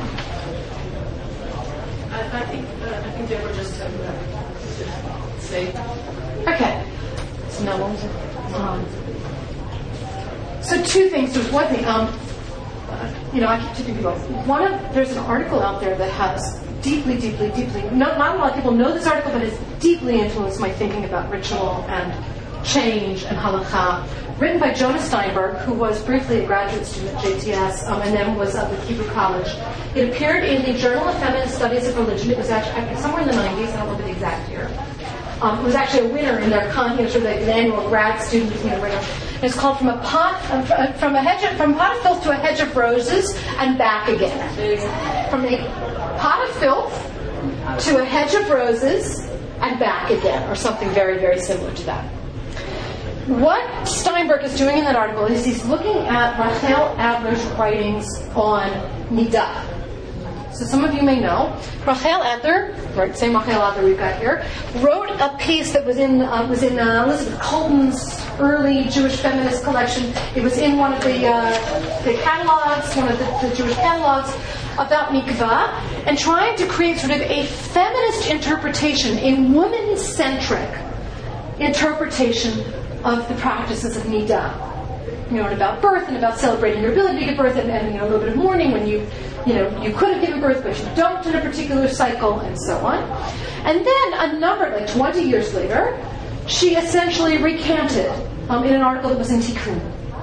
F: I, I think uh, I think Deborah just said that. Say.
A: Okay. So now what was it? Um, so two things. There's one thing. Um, you know, I keep taking people. One of there's an article out there that has deeply, deeply, deeply. Not, not a lot of people know this article, but it's deeply influenced my thinking about ritual and change and halakha. Written by Jonah Steinberg, who was briefly a graduate student at J T S um, and then was up at Hebrew College. It appeared in the Journal of Feminist Studies of Religion. It was actually somewhere in the nineties. I don't know the exact year. Um, it was actually a winner in their con, you know, sort of like an annual grad student, you know, winner. And it's called "From a Pot uh, from a hedge of, from a pot of filth to a hedge of roses and back again." From a pot of filth to a hedge of roses and back again, or something very, very similar to that. What Steinberg is doing in that article is he's looking at Rachel Adler's writings on Midah. So some of you may know, Rachel Adler, right, same Rachel Adler we've got here, wrote a piece that was in uh, was in uh, Elizabeth Colton's early Jewish feminist collection. It was in one of the uh, the catalogs, one of the, the Jewish catalogs, about mikvah, and trying to create sort of a feminist interpretation, a woman-centric interpretation of the practices of Midah. You know, and about birth and about celebrating your ability to give birth, and, and you know, a little bit of mourning when you, you know, you could have given birth but you don't in a particular cycle, and so on. And then a number, like twenty years later, she essentially recanted um, in an article that was in Tikkun.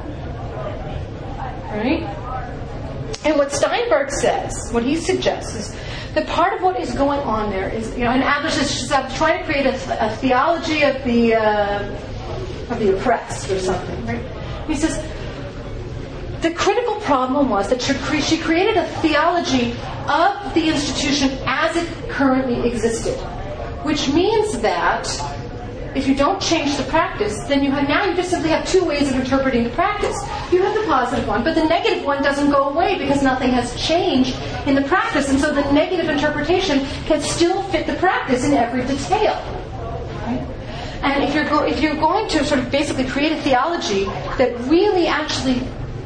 A: Right? And what Steinberg says, what he suggests, is that part of what is going on there is, you know, and Adler says she's trying to create a, a theology of the uh, of the oppressed or something, right? He says the critical problem was that she created a theology of the institution as it currently existed, which means that if you don't change the practice, then you have now you just simply have two ways of interpreting the practice. You have the positive one, but the negative one doesn't go away because nothing has changed in the practice, and so the negative interpretation can still fit the practice in every detail. Right? And if you're go- if you're going to sort of basically create a theology that really actually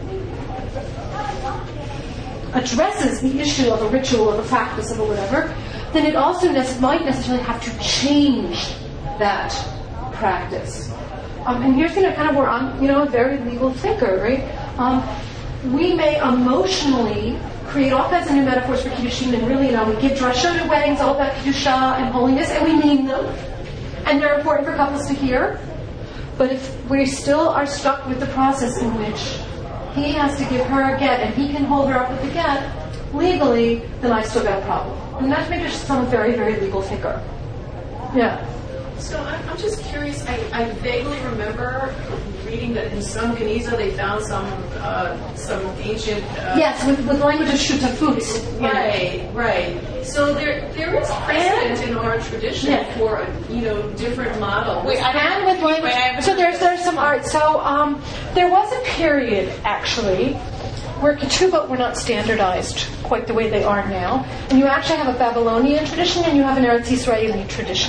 A: addresses the issue of a ritual, of a practice, of a whatever, then it also ne- might necessarily have to change that practice. Um, and here's you know, kind of where I'm, you know, a very legal thinker, right? Um, we may emotionally create all kinds of new metaphors for Kiddushin, and really, you know, we give drashot at weddings all about Kedusha and holiness, and we mean them, and they're important for couples to hear. But if we still are stuck with the process in which he has to give her a get, and he can hold her up with the get legally, then I've still got a problem. And that's maybe just some very, very legal thinker. Yeah.
F: So I'm, I'm just curious. I, I vaguely remember reading that in some Geniza they found some uh, some ancient. Uh,
A: Yes, with, with language of shutafut.
F: Right, right. So there there is precedent in our tradition
A: Yeah.
F: for a, you know, different models.
C: Wait, I
A: And with language.
C: Wait, I haven't
A: So
C: heard
A: there's
C: this.
A: there's some art. So um, there was a period actually where ketubot were not standardized quite the way they are now, and you actually have a Babylonian tradition and you have an Eretz Israeli tradition.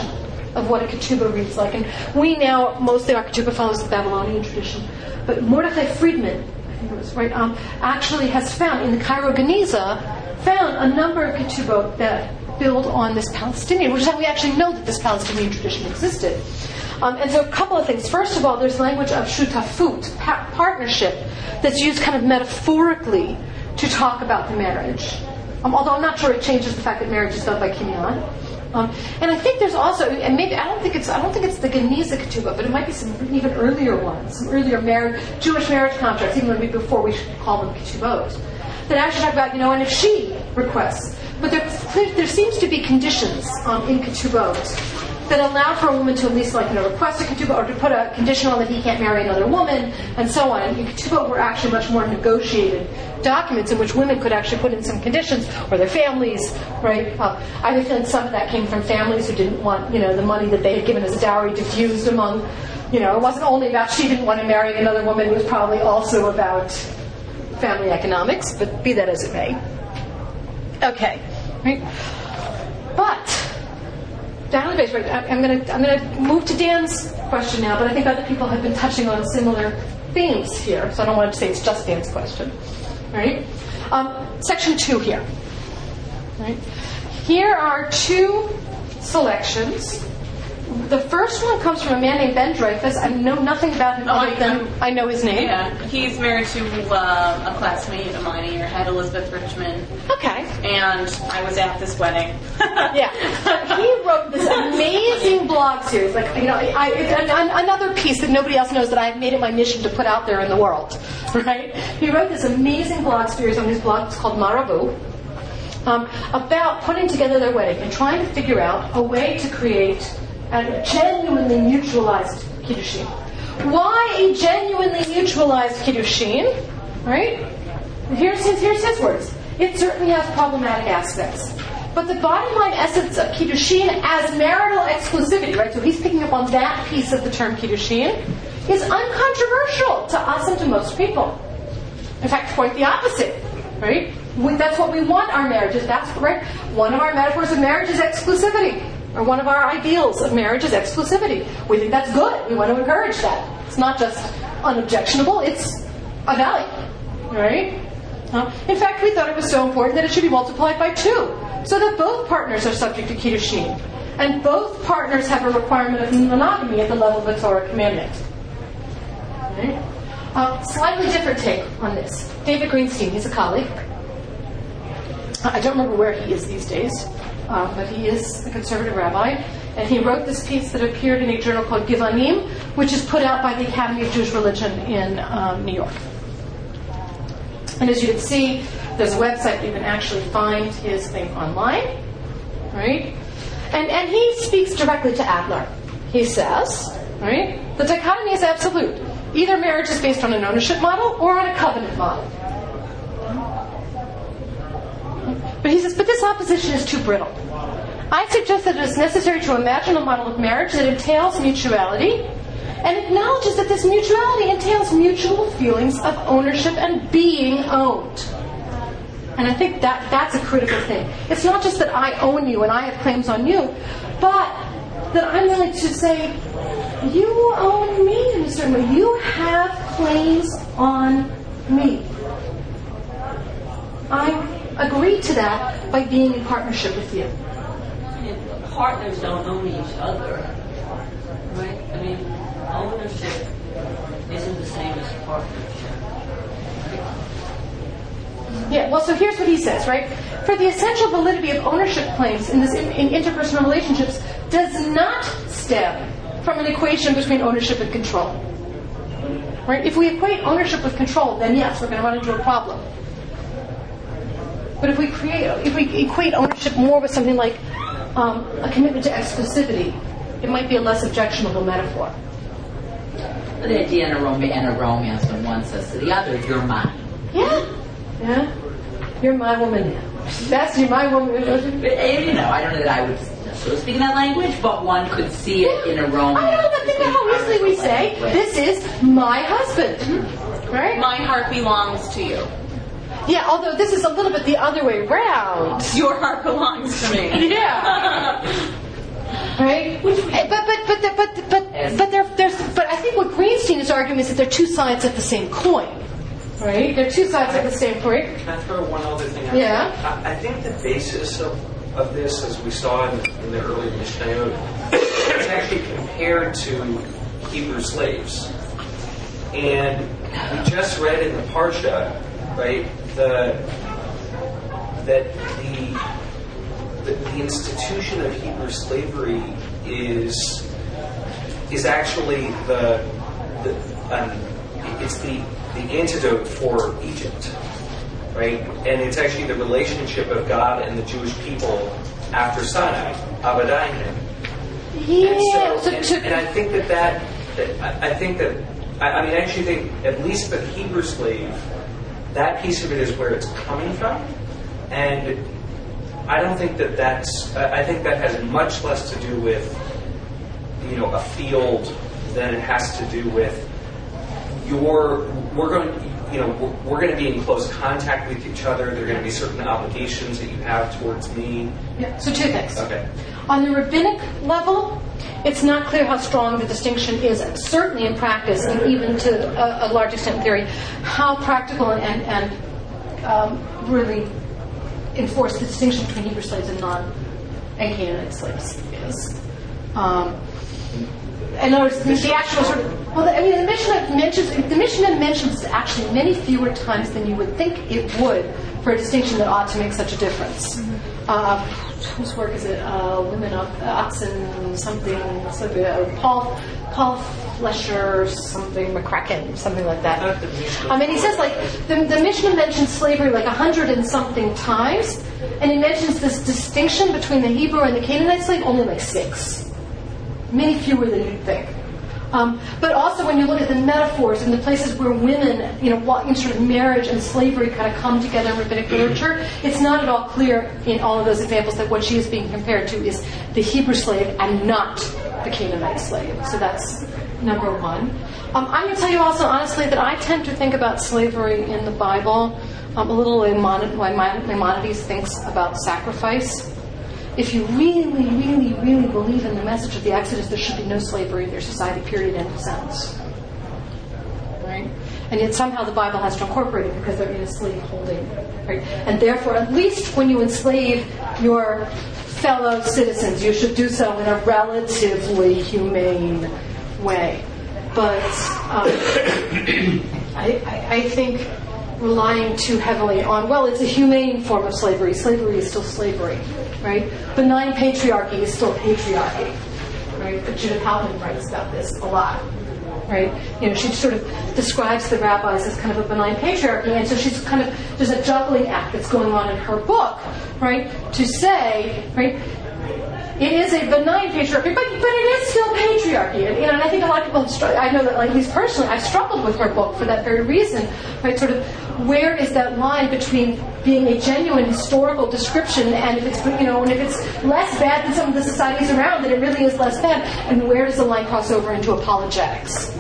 A: of what a ketubah reads like. And we now, mostly our ketubah follows the Babylonian tradition. But Mordechai Friedman, I think it was, right, um, actually has found, in the Cairo Geniza, found a number of ketubot that build on this Palestinian, which is how we actually know that this Palestinian tradition existed. Um, and so a couple of things. First of all, there's language of shutafut, pa- partnership, that's used kind of metaphorically to talk about the marriage. Um, although I'm not sure it changes the fact that marriage is done by kinyan. Um, and I think there's also, and maybe I don't think it's I don't think it's the Geniza ketubah, but it might be some even earlier ones, some earlier marriage, Jewish marriage contracts, even maybe before we should call them ketubot, that actually talk about, you know, and if she requests. But there, there seems to be conditions um, in ketubot that allow for a woman to at least, like, you know, request a ketubah or to put a condition on that he can't marry another woman, and so on. And ketubah were actually much more negotiated documents in which women could actually put in some conditions, or their families, right? Uh, I have a feeling some of that came from families who didn't want, you know, the money that they had given as dowry diffused among, you know, it wasn't only about she didn't want to marry another woman, it was probably also about family economics, but be that as it may. Okay, right? But down the base, right? I'm going to I'm going to move to Dan's question now, but I think other people have been touching on similar themes here, so I don't want to say it's just Dan's question. Right? Um, section two here. Right? Here are two selections. The first one comes from a man named Ben Dreyfus. I know nothing about him
G: Oh,
A: other
G: I-
A: than I know his name.
G: Yeah, he's married to uh, a classmate of mine here, had Elizabeth Richmond,
A: Okay.
G: and I was at this wedding.
A: Yeah. So he wrote this amazing blog series. Like, you know, I, it's an, an, another piece that nobody else knows that I've made it my mission to put out there in the world. Right? He wrote this amazing blog series on his blog. It's called Marabu. Um, about putting together their wedding and trying to figure out a way to create a genuinely mutualized kiddushin. Why a genuinely mutualized kiddushin? Right? Here's his, here's his words. It certainly has problematic aspects. But the bottom line essence of kiddushin as marital exclusivity, right? So he's picking up on that piece of the term kiddushin, is uncontroversial to us and to most people. In fact, quite the opposite, right? We, that's what we want our marriages. That's right. One of our metaphors of marriage is exclusivity. Or one of our ideals of marriage is exclusivity. We think that's good. We want to encourage that. It's not just unobjectionable, it's a value. Right? Uh, in fact, we thought it was so important that it should be multiplied by two, so that both partners are subject to kiddushin, and both partners have a requirement of monogamy at the level of the Torah commandment. Right? Uh, slightly different take on this. David Greenstein, he's a colleague. I don't remember where he is these days. Um, but he is a conservative rabbi, and he wrote this piece that appeared in a journal called Givanim, which is put out by the Academy of Jewish Religion in um, New York. And as you can see, there's a website you can actually find his thing online, right? And and he speaks directly to Adler. He says, right, the dichotomy is absolute. Either marriage is based on an ownership model or on a covenant model. But he says, but this opposition is too brittle. I suggest that it is necessary to imagine a model of marriage that entails mutuality and acknowledges that this mutuality entails mutual feelings of ownership and being owned. And I think that that's a critical thing. It's not just that I own you and I have claims on you, but that I'm willing to say, you own me in a certain way. You have claims on me. I agree to that by being in partnership with you.
C: I mean, partners don't own each other, right? I mean, ownership isn't the same as partnership.
A: Yeah, well, so here's what he says, right? For the essential validity of ownership claims in, this, in, in interpersonal relationships does not stem from an equation between ownership and control. Right? If we equate ownership with control, then yes, we're going to run into a problem. But if we create, if we equate ownership more with something like um, a commitment to exclusivity, it might be a less objectionable metaphor.
D: The idea in a, rom- in a romance when one says to the other, "You're mine."
A: Yeah, yeah. You're my woman now. That's you're my woman.
D: And, you know, I don't know that I would necessarily speak in that language, but one could see it in a romance.
A: I know, but think about how easily we say, "This is my husband,"
G: Mm-hmm.
A: right?
G: My heart belongs to you.
A: Yeah, although this is a little bit the other way around.
G: Your heart belongs to me.
A: Yeah. right? But but but but but but, but there, there's but I think what Greenstein is arguing is that they're two sides of the same coin, right? They're two sides of the same coin.
E: Can I throw one other thing out?
A: Yeah.
E: I, I think the basis of, of this, as we saw in the, in the early Mishnayot, is actually compared to Hebrew slaves. And we just read in the Parsha, right, the that the, the the institution of Hebrew slavery is is actually the the um, it's the the antidote for Egypt, right? And it's actually the relationship of God and the Jewish people after Sinai, Abadayim.
A: Yeah.
E: And, so,
A: So
E: and,
A: to,
E: and I think that that, that I, I think that I, I mean I actually think at least the Hebrew slave, that piece of it is where it's coming from, and I don't think that that's. I think that has much less to do with, you know, a field than it has to do with your. We're going. You know, we're, we're going to be in close contact with each other. There are going to be certain obligations that you have towards me.
A: yeah. So two things.
E: Okay.
A: On the rabbinic level, it's not clear how strong the distinction is, and certainly in practice, and even to a, a large extent in theory, how practical and, and um, really enforce the distinction between Hebrew slaves and non and Canaanite slaves is. Um, in other words, the, the actual sort of well, the, I mean, the Mishnah mentions the Mishnah mentions actually many fewer times than you would think it would for a distinction that ought to make such a difference. Mm-hmm. Uh, whose work is it? Uh, Women of uh, Oxen, something, something uh, Paul Paul Flesher, something McCracken, something like that. I mean, he says like the, the Mishnah mentions slavery like a hundred and something times, and he mentions this distinction between the Hebrew and the Canaanite slave only like six, many fewer than you'd think. Um, but also when you look at the metaphors and the places where women, you know, what, in sort of marriage and slavery kind of come together in rabbinic literature, it's not at all clear in all of those examples that what she is being compared to is the Hebrew slave and not the Canaanite slave. So that's number one. Um, I'm going to tell you also honestly that I tend to think about slavery in the Bible um, a little like Maimonides thinks about sacrifice. If you really, really, really believe in the message of the Exodus, there should be no slavery in your society, period, end of sentence. Right? And yet somehow the Bible has to incorporate it because they're in a slave holding. Right? And therefore, at least when you enslave your fellow citizens, you should do so in a relatively humane way. But um, I, I, I think relying too heavily on, well, it's a humane form of slavery. Slavery is still slavery, right? Benign patriarchy is still patriarchy, right? But Judith Halpern writes about this a lot, right? You know, she sort of describes the rabbis as kind of a benign patriarchy, and so she's kind of, there's a juggling act that's going on in her book, right? To say, right, it is a benign patriarchy, but, but it is still patriarchy. And, you know, and I think a lot of people have struggled, I know that, like, at least personally, I've struggled with her book for that very reason, right? Sort of, where is that line between being a genuine historical description and if it's, you know, and if it's less bad than some of the societies around, then it really is less bad, and where does the line cross over into apologetics?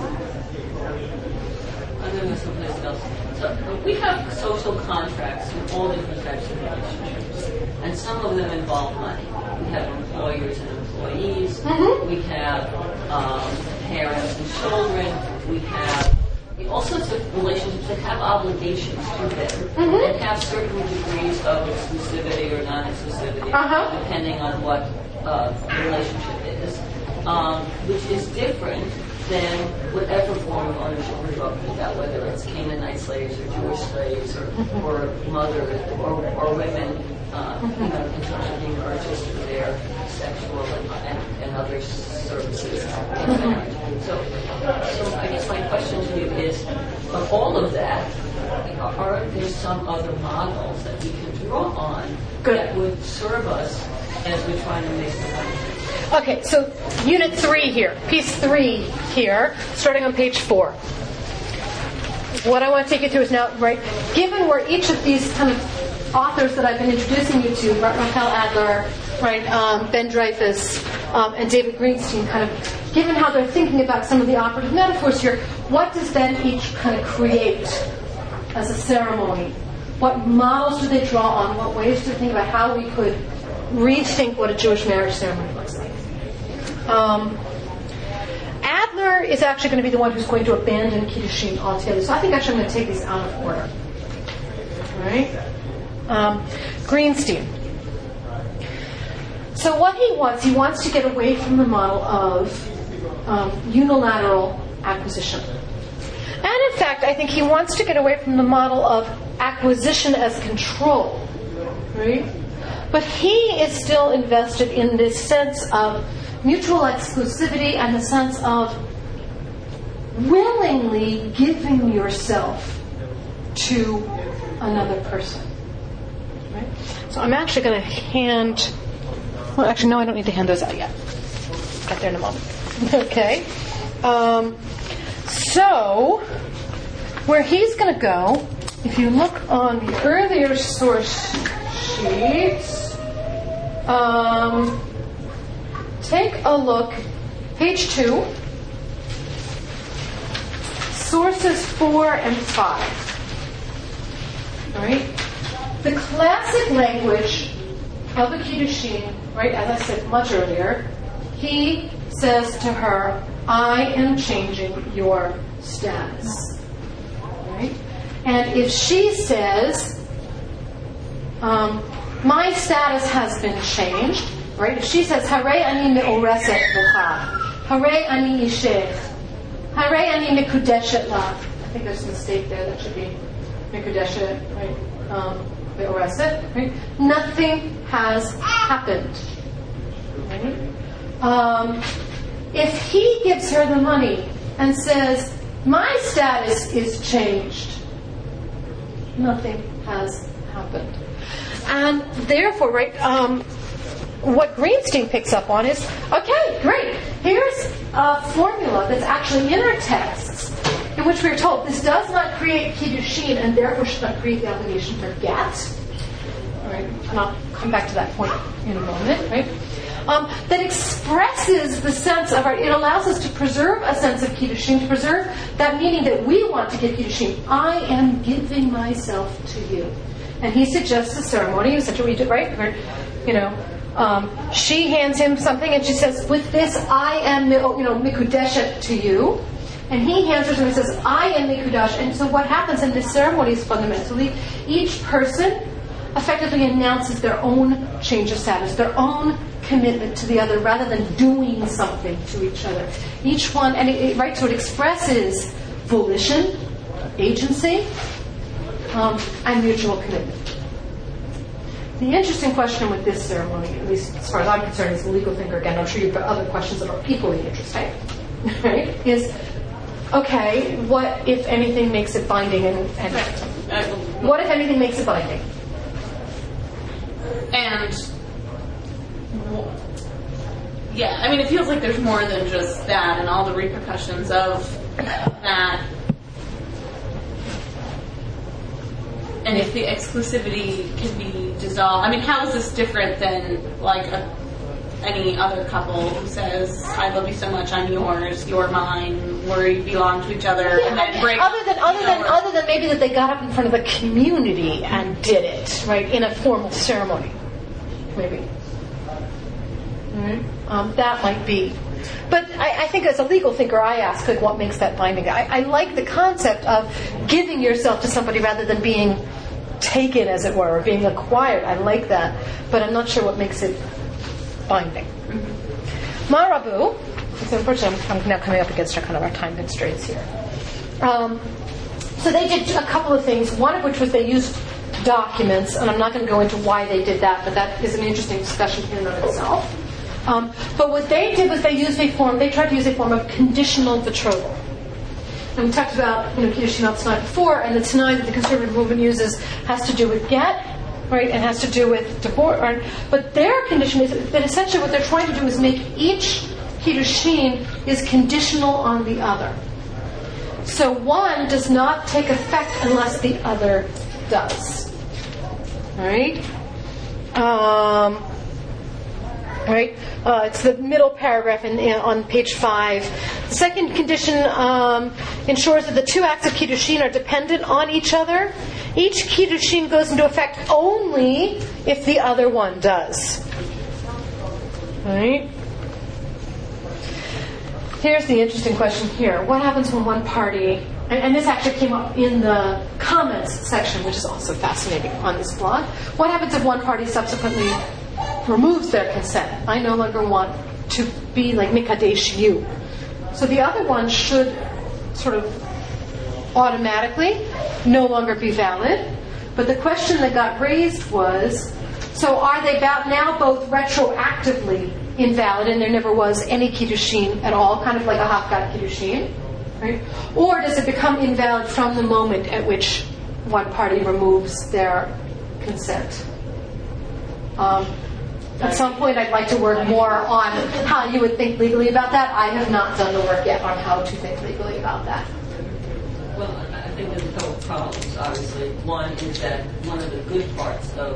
C: I'm going to go someplace else. So we have social contracts in all different types of relationships, and some of them involve money. We have employers and employees. Mm-hmm. We have um, parents and children. We have all sorts of relationships that have obligations to them mm-hmm. and have certain degrees of exclusivity or non-exclusivity, uh-huh. depending on what uh, the relationship is, um, which is different than whatever form of ownership we're talking about, whether it's Canaanite slaves or Jewish slaves or, mm-hmm. or mothers or, or women, uh, mm-hmm. you know, in terms of being purchased for their sexual and, and, and other services. Mm-hmm. So, so I guess my question to you is, of all of that, are there some other models that we can draw on Good. that would serve us as we're trying to make the money?
A: Okay, so unit three here, piece three here, starting on page four. What I want to take you through is now, right, given where each of these kind of authors that I've been introducing you to, Raquel Adler, right, um, Ben Dreyfus, um, and David Greenstein, kind of, given how they're thinking about some of the operative metaphors here, what does then each kind of create as a ceremony? What models do they draw on? What ways do they think about how we could rethink what a Jewish marriage ceremony looks like? Um, Adler is actually going to be the one who's going to abandon Kiddushin altogether. So I think actually I'm going to take these out of order. All right? Um, Greenstein. So what he wants, he wants to get away from the model of um, unilateral acquisition. And in fact, I think he wants to get away from the model of acquisition as control. Right? But he is still invested in this sense of mutual exclusivity and the sense of willingly giving yourself to another person. Right? So I'm actually going to hand... Well, actually, no, I don't need to hand those out yet. Get there in a moment. Okay. Um, so, where he's going to go, if you look on the earlier source sheets, um, take a look, page two, sources four and five. All right? The classic language of a Kiddushin, right, as I said much earlier, he says to her, I am changing your status. Right? And if she says, um, my status has been changed, right? If she says, Hare ani me'oreset lecha, Hare ani ishech, Hare ani mekudeshet la. I think there's a mistake there. That should be mekudeshet, right? Um, me'oreset, right? Nothing has happened. Right? Um, if he gives her the money and says, my status is changed, nothing has happened. And therefore, right, um, what Greenstein picks up on is, okay, great, here's a formula that's actually in our texts in which we're told this does not create Kiddushin and therefore should not create the obligation for get. All right, and I'll come back to that point in a moment, right? Um, that expresses the sense of our, it allows us to preserve a sense of Kiddushin, to preserve that meaning that we want to give Kiddushin. I am giving myself to you. And he suggests a ceremony, essentially we did, right? Where, you know, um, she hands him something and she says, with this I am, you know, mikudeshet to you. And he hands her something and says, I am mikudash. And so what happens in this ceremony is fundamentally each person effectively announces their own change of status, their own commitment to the other, rather than doing something to each other. Each one, and it, it, right, so it expresses volition, agency, um, and mutual commitment. The interesting question with this ceremony, at least as far as I'm concerned, is the legal thinker. Again, I'm sure you've got other questions that are equally interesting. Right? Is okay, what if anything makes it binding, and, and what if anything makes it binding?
G: And yeah, I mean, it feels like there's more than just that and all the repercussions of that. And if the exclusivity can be dissolved, I mean, how is this different than like a, any other couple who says, "I love you so much, I'm yours, you're mine, we belong to each other,"
A: yeah,
G: and then break?
A: Other than other
G: you
A: than
G: know,
A: other than maybe that they got up in front of the community and did it, right, in a formal ceremony, maybe. Mm-hmm. Um, that might be. But I, I think as a legal thinker, I ask, like, what makes that binding? I, I like the concept of giving yourself to somebody rather than being taken, as it were, or being acquired. I like that. But I'm not sure what makes it binding. Mm-hmm. Marabu, so unfortunately I'm, I'm now coming up against our kind of our time constraints here. Um, so they did a couple of things, one of which was they used documents, and I'm not going to go into why they did that, but that is an interesting discussion in and of itself. Um, but what they did was they used a form, they tried to use a form of conditional betrothal. And we talked about, you know, Kiddushin al Tanai before, and the Tanai that the conservative movement uses has to do with get, right, and has to do with divorce. Or, but their condition is that essentially what they're trying to do is make each Kiddushin is conditional on the other. So one does not take effect unless the other does. All right? Um... Right, uh, it's the middle paragraph in, in, on page five. The second condition um, ensures that the two acts of Kiddushin are dependent on each other. Each Kiddushin goes into effect only if the other one does. Right. here's the interesting question here. What happens when one party, and, and this actually came up in the comments section, which is also fascinating on this blog. What happens if one party subsequently removes their consent? I no longer want to be like Mikadesh you. So the other one should sort of automatically no longer be valid. But the question that got raised was, so are they ba- now both retroactively invalid and there never was any Kiddushin at all, kind of like a Hafgat Kiddushin, right? Or does it become invalid from the moment at which one party removes their consent? Um, At some point, I'd like to work more on how you would think legally about that. I have not done the work yet on how to think legally about that.
C: Well, I think there's a couple of problems, obviously. One is that one of the good parts of,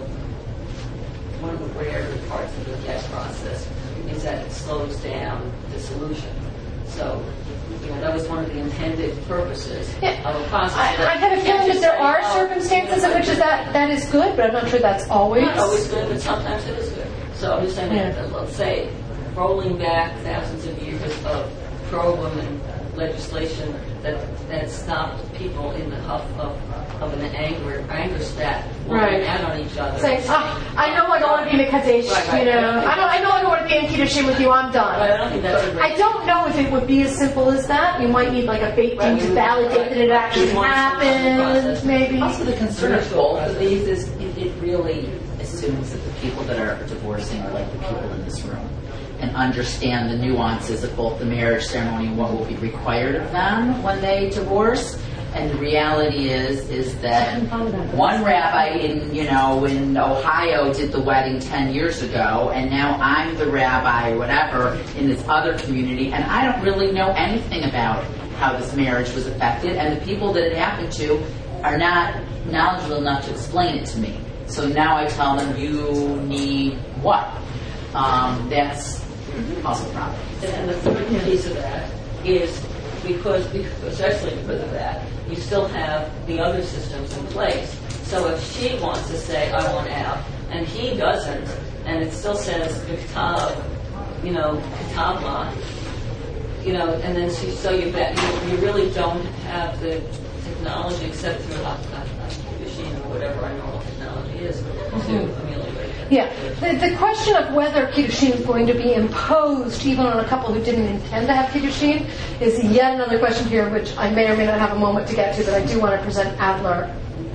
C: one of the rare parts of the gas process is that it slows down dissolution. So, you know, that was one of the intended purposes
A: Yeah.
C: of a process.
A: I, I have a feeling that there are circumstances in which that, that is good, but I'm not sure that's always.
C: Not always good, but sometimes it is good. So I'm just saying
A: Yeah.
C: that, let's say, rolling back thousands of years of pro-women legislation that that stopped people in the huff of, of an anger anger stat walking
A: Right.
C: out on each other.
A: Saying, oh, I know I don't want to be Mekadesh,
C: Right, right.
A: you know. I, don't, I know I don't want to be in Kiddushin with you, I'm done.
C: But I don't think that's a
A: I don't know if it would be as simple as that. You might need like a bait
C: Right,
A: team to
C: we-
A: validate
C: right.
A: that it actually
C: We want some kind of
A: happened,
C: process.
A: maybe.
D: Also, the concern of both of these is it, it really assumes that the people that are divorcing are like the people in this room and understand the nuances of both the marriage ceremony and what will be required of them when they divorce. And the reality is, is that one rabbi in, you know, in Ohio did the wedding ten years ago, and now I'm the rabbi or whatever in this other community, and I don't really know anything about how this marriage was affected, and the people that it happened to are not knowledgeable enough to explain it to me. So now I tell them, you need what? Um, that's also a problem.
C: And the third piece of that is because, because, especially because of that, you still have the other systems in place. So if she wants to say, I want out, and he doesn't, and it still says, K'tav, you know, K'tavla, you know, and then she, so you, bet, you you really don't have the technology except through machine or whatever our normal technology is to ameliorate it.
A: Yeah, the, the question of whether Kiddushin is going to be imposed even on a couple who didn't intend to have Kiddushin is yet another question here, which I may or may not have a moment to get to, but I do want to present Adler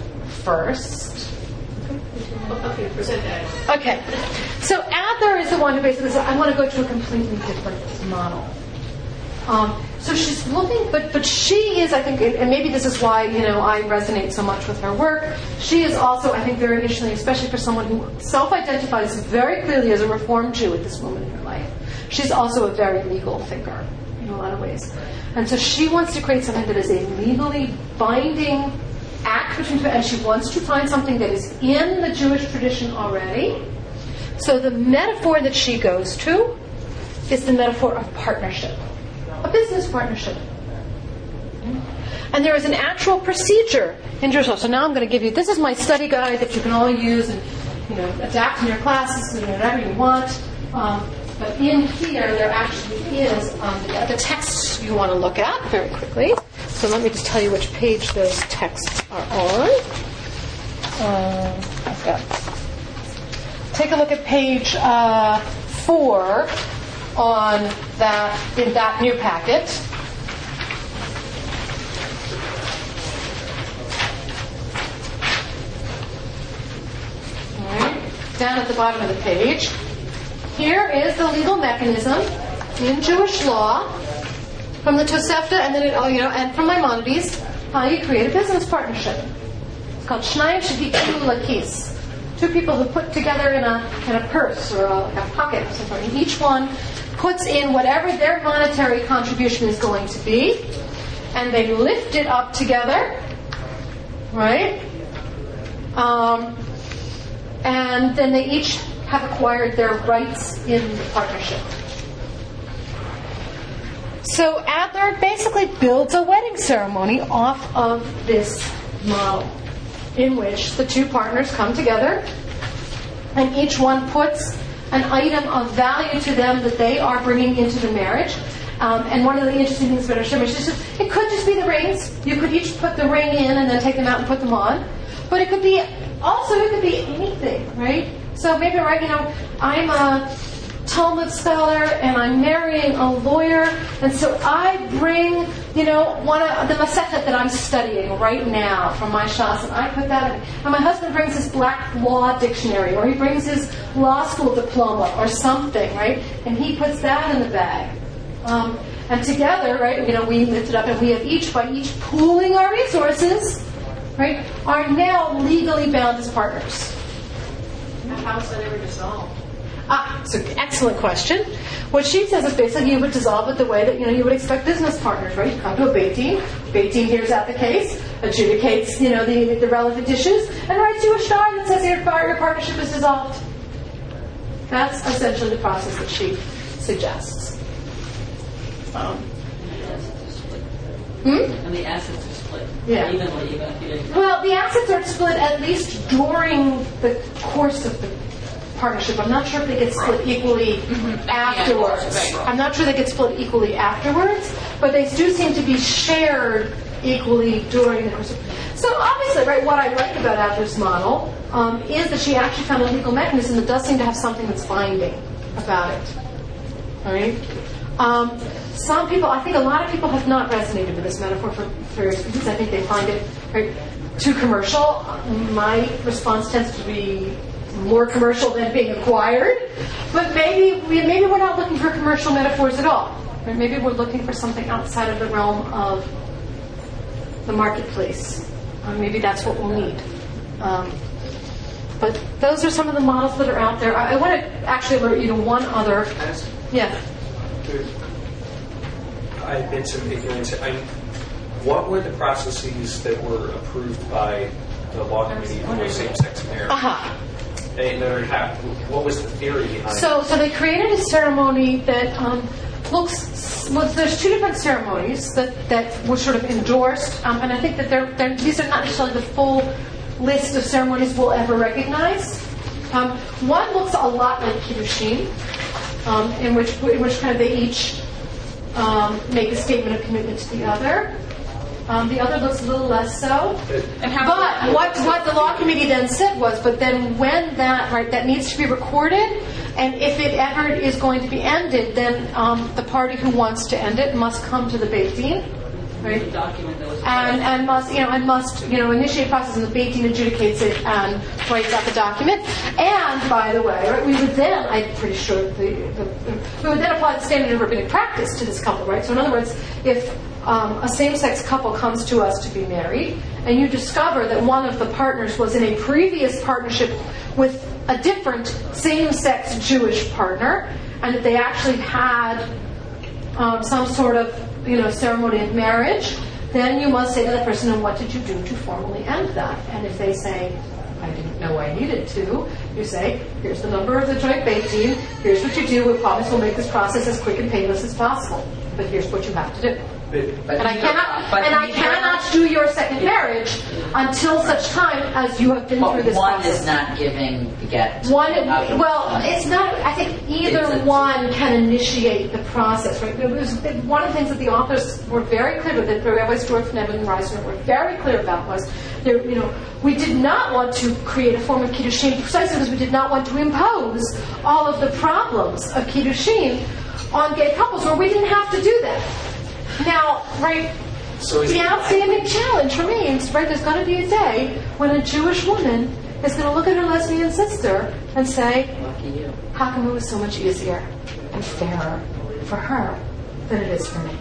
A: first.
F: Okay, present that.
A: Okay, so Adler is the one who basically said, I want to go to a completely different model. Um, so she's looking, but but she is, I think, and maybe this is why, you know, I resonate so much with her work. She is also, I think, very interesting, especially for someone who self-identifies very clearly as a Reformed Jew at this moment in her life. She's also a very legal thinker in a lot of ways. And so she wants to create something that is a legally binding act between two, and she wants to find something that is in the Jewish tradition already. So the metaphor that she goes to is the metaphor of partnership. A business partnership. And there is an actual procedure in Jerusalem. So now I'm going to give you, this is my study guide that you can all use and, you know, adapt in your classes and whatever you want. Um, but in here, there actually is um, the, the text you want to look at very quickly. So let me just tell you which page those texts are on. Uh, I've got, take a look at page uh, four on that, in that new packet. All right, down at the bottom of the page. Here is the legal mechanism in Jewish law from the Tosefta, and then it, oh, you know, and from Maimonides, how you create a business partnership. It's called Shnayim Shehiku Lakis. Two people who put together in a in a purse or a, like a pocket or something. And each one puts in whatever their monetary contribution is going to be, and they lift it up together, right? Um, and then they each have acquired their rights in the partnership. So Adler basically builds a wedding ceremony off of this model, in which the two partners come together and each one puts an item of value to them that they are bringing into the marriage, Um, and one of the interesting things about our ceremony is just, it could just be the rings. You could each put the ring in and then take them out and put them on. But it could be, also it could be anything, right? So maybe, right, you know, I'm a Talmud scholar and I'm marrying a lawyer, and so I bring, you know, one of the Masechet that I'm studying right now from my shas, and I put that in. And my husband brings his black law dictionary, or he brings his law school diploma or something, right? And he puts that in the bag. Um, and together, right, you know, we lift it up, and we have each, by each pooling our resources, right, are now legally bound as partners.
F: How is that ever dissolved?
A: Ah, so excellent question. What she says is basically you would dissolve it the way that, you know, you would expect business partners, right? You come to a Beit Din, Beit Din hears out the case, adjudicates, you know, the, the relevant issues, and writes you a shtar that says your, your partnership is dissolved. That's essentially the process that she suggests. Um,
C: Hmm? And the assets are split
A: Yeah.
C: evenly, even if you didn't.
A: Well, the assets are split at least during the course of the partnership. I'm not sure if they get split equally afterwards.
G: Yeah, right.
A: I'm not sure they get split equally afterwards, but they do seem to be shared equally during the course of. So obviously, right, what I like about Adler's model um, is that she actually found a legal mechanism that does seem to have something that's binding about it. All right. Um, some people, I think a lot of people have not resonated with this metaphor for various reasons. I think they find it right, too commercial. My response tends to be more commercial than being acquired. But maybe we, maybe we're not looking for commercial metaphors at all. Or maybe we're looking for something outside of the realm of the marketplace. Or maybe that's what we'll need. Um, but those are some of the models that are out there. I, I want to actually alert you to one other. Yeah.
E: I admit some ignorance. I, what were the processes that were approved by the law committee for same-sex marriage?
A: Uh-huh.
E: And uh, how, what was the theory behind
A: So,
E: it?
A: so they created a ceremony that um, looks. Well, there's two different ceremonies that, that were sort of endorsed, um, and I think that they're, they're these are not necessarily the full list of ceremonies we'll ever recognize. Um, one looks a lot like Kiddushin, um, in which in which kind of they each um, make a statement of commitment to the other. Um, the other looks a little less so.
G: And how
A: But what what the law committee then said was, but then when that right that needs to be recorded, and if it ever is going to be ended, then um, the party who wants to end it must come to the Beit Din, right?
C: Document those.
A: And and must you know and must you know initiate process, and the Beit Din adjudicates it and writes out the document. And by the way, right, we would then I'm pretty sure the, the, the we would then apply the standard of rabbinic practice to this couple, right? So in other words, if Um, a same-sex couple comes to us to be married, and you discover that one of the partners was in a previous partnership with a different same-sex Jewish partner, and that they actually had um, some sort of, you know, ceremony of marriage, then you must say to the person, and what did you do to formally end that? And if they say, I didn't know I needed to, you say, here's the number of the joint Beit Din, here's what you do, we promise we'll make this process as quick and painless as possible, but here's what you have to do.
E: But,
A: And I cannot,
D: but
A: and I cannot do your second marriage until such time as you have been through
D: But
A: this
D: one
A: process.
D: is not giving the get.
A: One,
D: Uh,
A: well, it's not. I think either
D: It's a-
A: one can initiate the process. Right? It was, one of the things that the authors were very clear with, that Rabbi Stuart and Evan Reisner were very clear about, was, there, you know, we did not want to create a form of kiddushin precisely because we did not want to impose all of the problems of kiddushin on gay couples, where we didn't have to do that. Now, right,
E: So is
A: the
E: it-
A: outstanding challenge remains, right, there's going to be a day when a Jewish woman is going to look at her lesbian sister and say,
D: Lucky you.
A: how come it was so much easier and fairer for her than it is for me?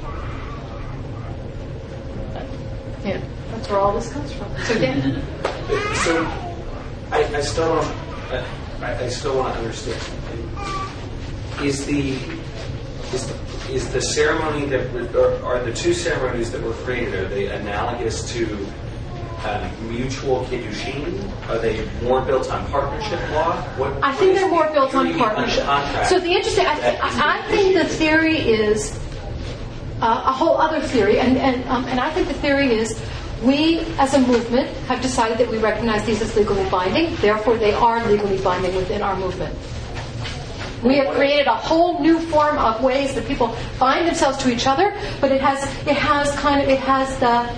A: Yeah, that's where all this comes from. So, yeah.
E: So, I, I still don't. Uh, I, I still want to understand. Is the is the is the ceremony that or are the two ceremonies that were created, are they analogous to um, mutual kiddushin? Are they more built on partnership law? What,
A: I think they're more built on
E: theory
A: partnership.
E: contract
A: So the interesting, I,
E: that
A: I,
E: is
A: I think the theory is uh, a whole other theory, and and um, and I think the theory is we, as a movement, have decided that we recognize these as legally binding. Therefore, they are legally binding within our movement. We have created a whole new form of ways that people bind themselves to each other, but it has it has kind of it has the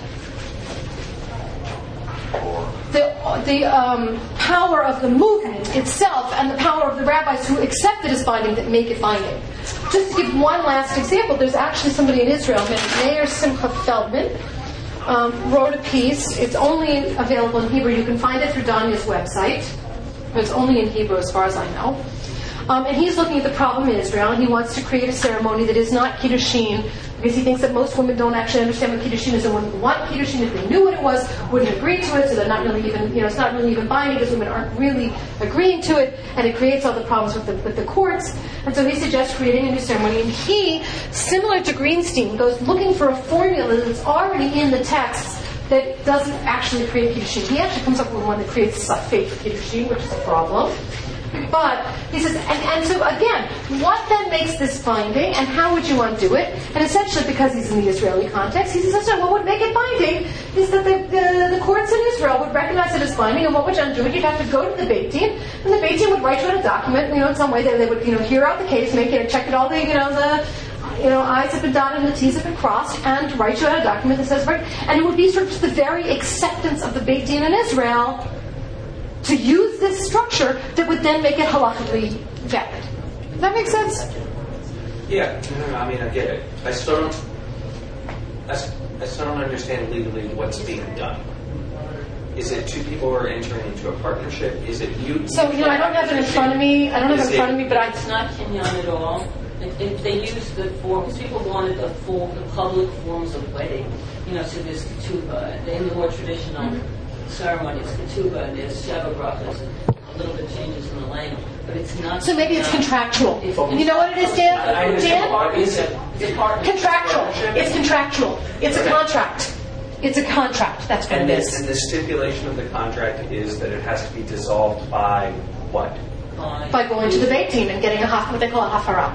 A: the the um, power of the movement itself and the power of the rabbis who accept it as binding that make it binding. Just to give one last example, there's actually somebody in Israel named Meir Simcha Feldman. Um, wrote a piece. It's only available in Hebrew. You can find it through Danya's website. But it's only in Hebrew as far as I know. Um, and he's looking at the problem in Israel, and he wants to create a ceremony that is not Kiddushin, because he thinks that most women don't actually understand what Kiddushin is, and wouldn't want Kiddushin if they knew what it was, wouldn't agree to it, so they're not really even, you know, it's not really even binding because women aren't really agreeing to it, and it creates all the problems with the, with the courts. And so he suggests creating a new ceremony, and he, similar to Greenstein, goes looking for a formula that's already in the texts that doesn't actually create Kiddushin. He actually comes up with one that creates a fake Kiddushin, which is a problem. But he says, and, and so again, what then makes this binding, and how would you undo it? And essentially, because he's in the Israeli context, he says, so what would make it binding is that the, the, the courts in Israel would recognize it as binding, and what would you undo it? You'd have to go to the Beit Din, and the Beit Din would write you out a document, you know, in some way. They, they would, you know, hear out the case, make it, check it all the, you know, the, you know, I's have been dotted and the T's have been crossed, and write you out a document that says, right, and it would be sort of the very acceptance of the Beit Din in Israel to use this structure that would then make it halachically valid. Does that make sense?
E: Yeah, no, no, I mean, I get it. I still don't. I, s- I still don't understand legally what's being done. Is it two people who are entering into a partnership? Is it you?
A: So, you know, I don't have it in front of me. I don't have it in front of me, but I.
C: It's not Kinyan at all. If, if they use the form, because people wanted the form, the public forms of wedding, you know, so there's ketubah. In the more traditional mm-hmm. ceremony, it's ketubah, and there's sheva brachas, and a little bit changes in the language. But it's not.
A: So maybe it's contractual. It's, you know what it is, Dan? Dan?
E: Is it
A: Contractual. It's contractual. It's a contract. It's a contract. That's what
E: and
A: it
E: the,
A: is.
E: and the stipulation of the contract is that it has to be dissolved by what?
A: By going to the Beit Din and getting a haf- what they call a hafara.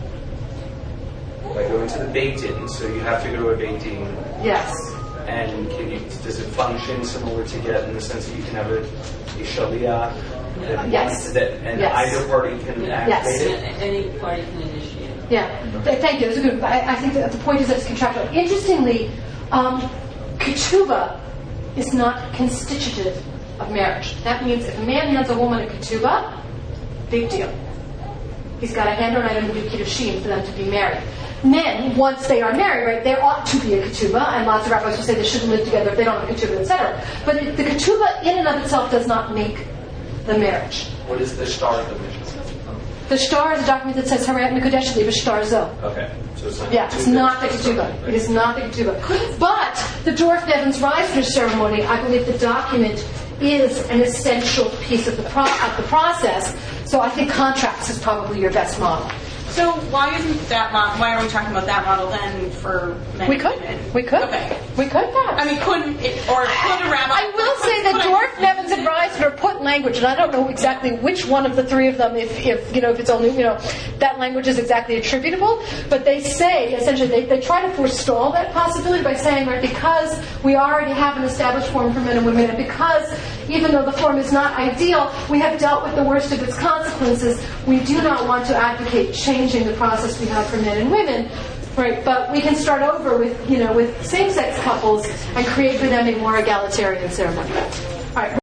E: By going to the Beit Din, so you have to go to a Beit Din.
A: Yes.
E: And can you, does it function similar to get in the sense that you can have a, a shaliach? That
A: Yes.
E: wants that, and
A: Yes.
E: either party can
C: Yeah.
A: Yes.
E: activate it?
C: Any party can initiate.
A: Yeah. Th- Thank you. That's a good. I, I think that the point is that it's contractual. Interestingly, um, ketubah is not constitutive of marriage. That means if a man hands a woman a ketubah, big deal. He's got to hand her an item to do kiddushin for them to be married. Men, once they are married, right, there ought to be a ketubah, and lots of rabbis will say they shouldn't live together if they don't have a ketubah, et cetera. But it, the ketubah in and of itself does not make the marriage.
E: What is the star of the mission?
A: The shtar is a document that says Harat Mekudesh Li B'Shtar Zo.
E: Okay. So it's not
A: Yeah, it's not the ketubah. It is not the ketubah. But the Dorf Nevins Reisner ceremony, I believe the document is an essential piece of the pro- of the process. So I think contracts is probably your best model.
G: So why isn't that model? Why are we talking about that model then for men?
A: We could. We could.
G: Okay.
A: We could that.
G: I mean, couldn't it, or could a rabbi?
A: I will say that
G: could I-
A: Dorf, Nevins, and Reisner put language, and I don't know exactly which one of the three of them, if, if you know, if it's only, you know, that language is exactly attributable, but they say, essentially, they, they try to forestall that possibility by saying, right, because we already have an established form for men and women, and because, even though the form is not ideal, we have dealt with the worst of its consequences, we do not want to advocate changing the process we have for men and women. Right, but we can start over with, you know, with same-sex couples and create for them a more egalitarian ceremony. All right.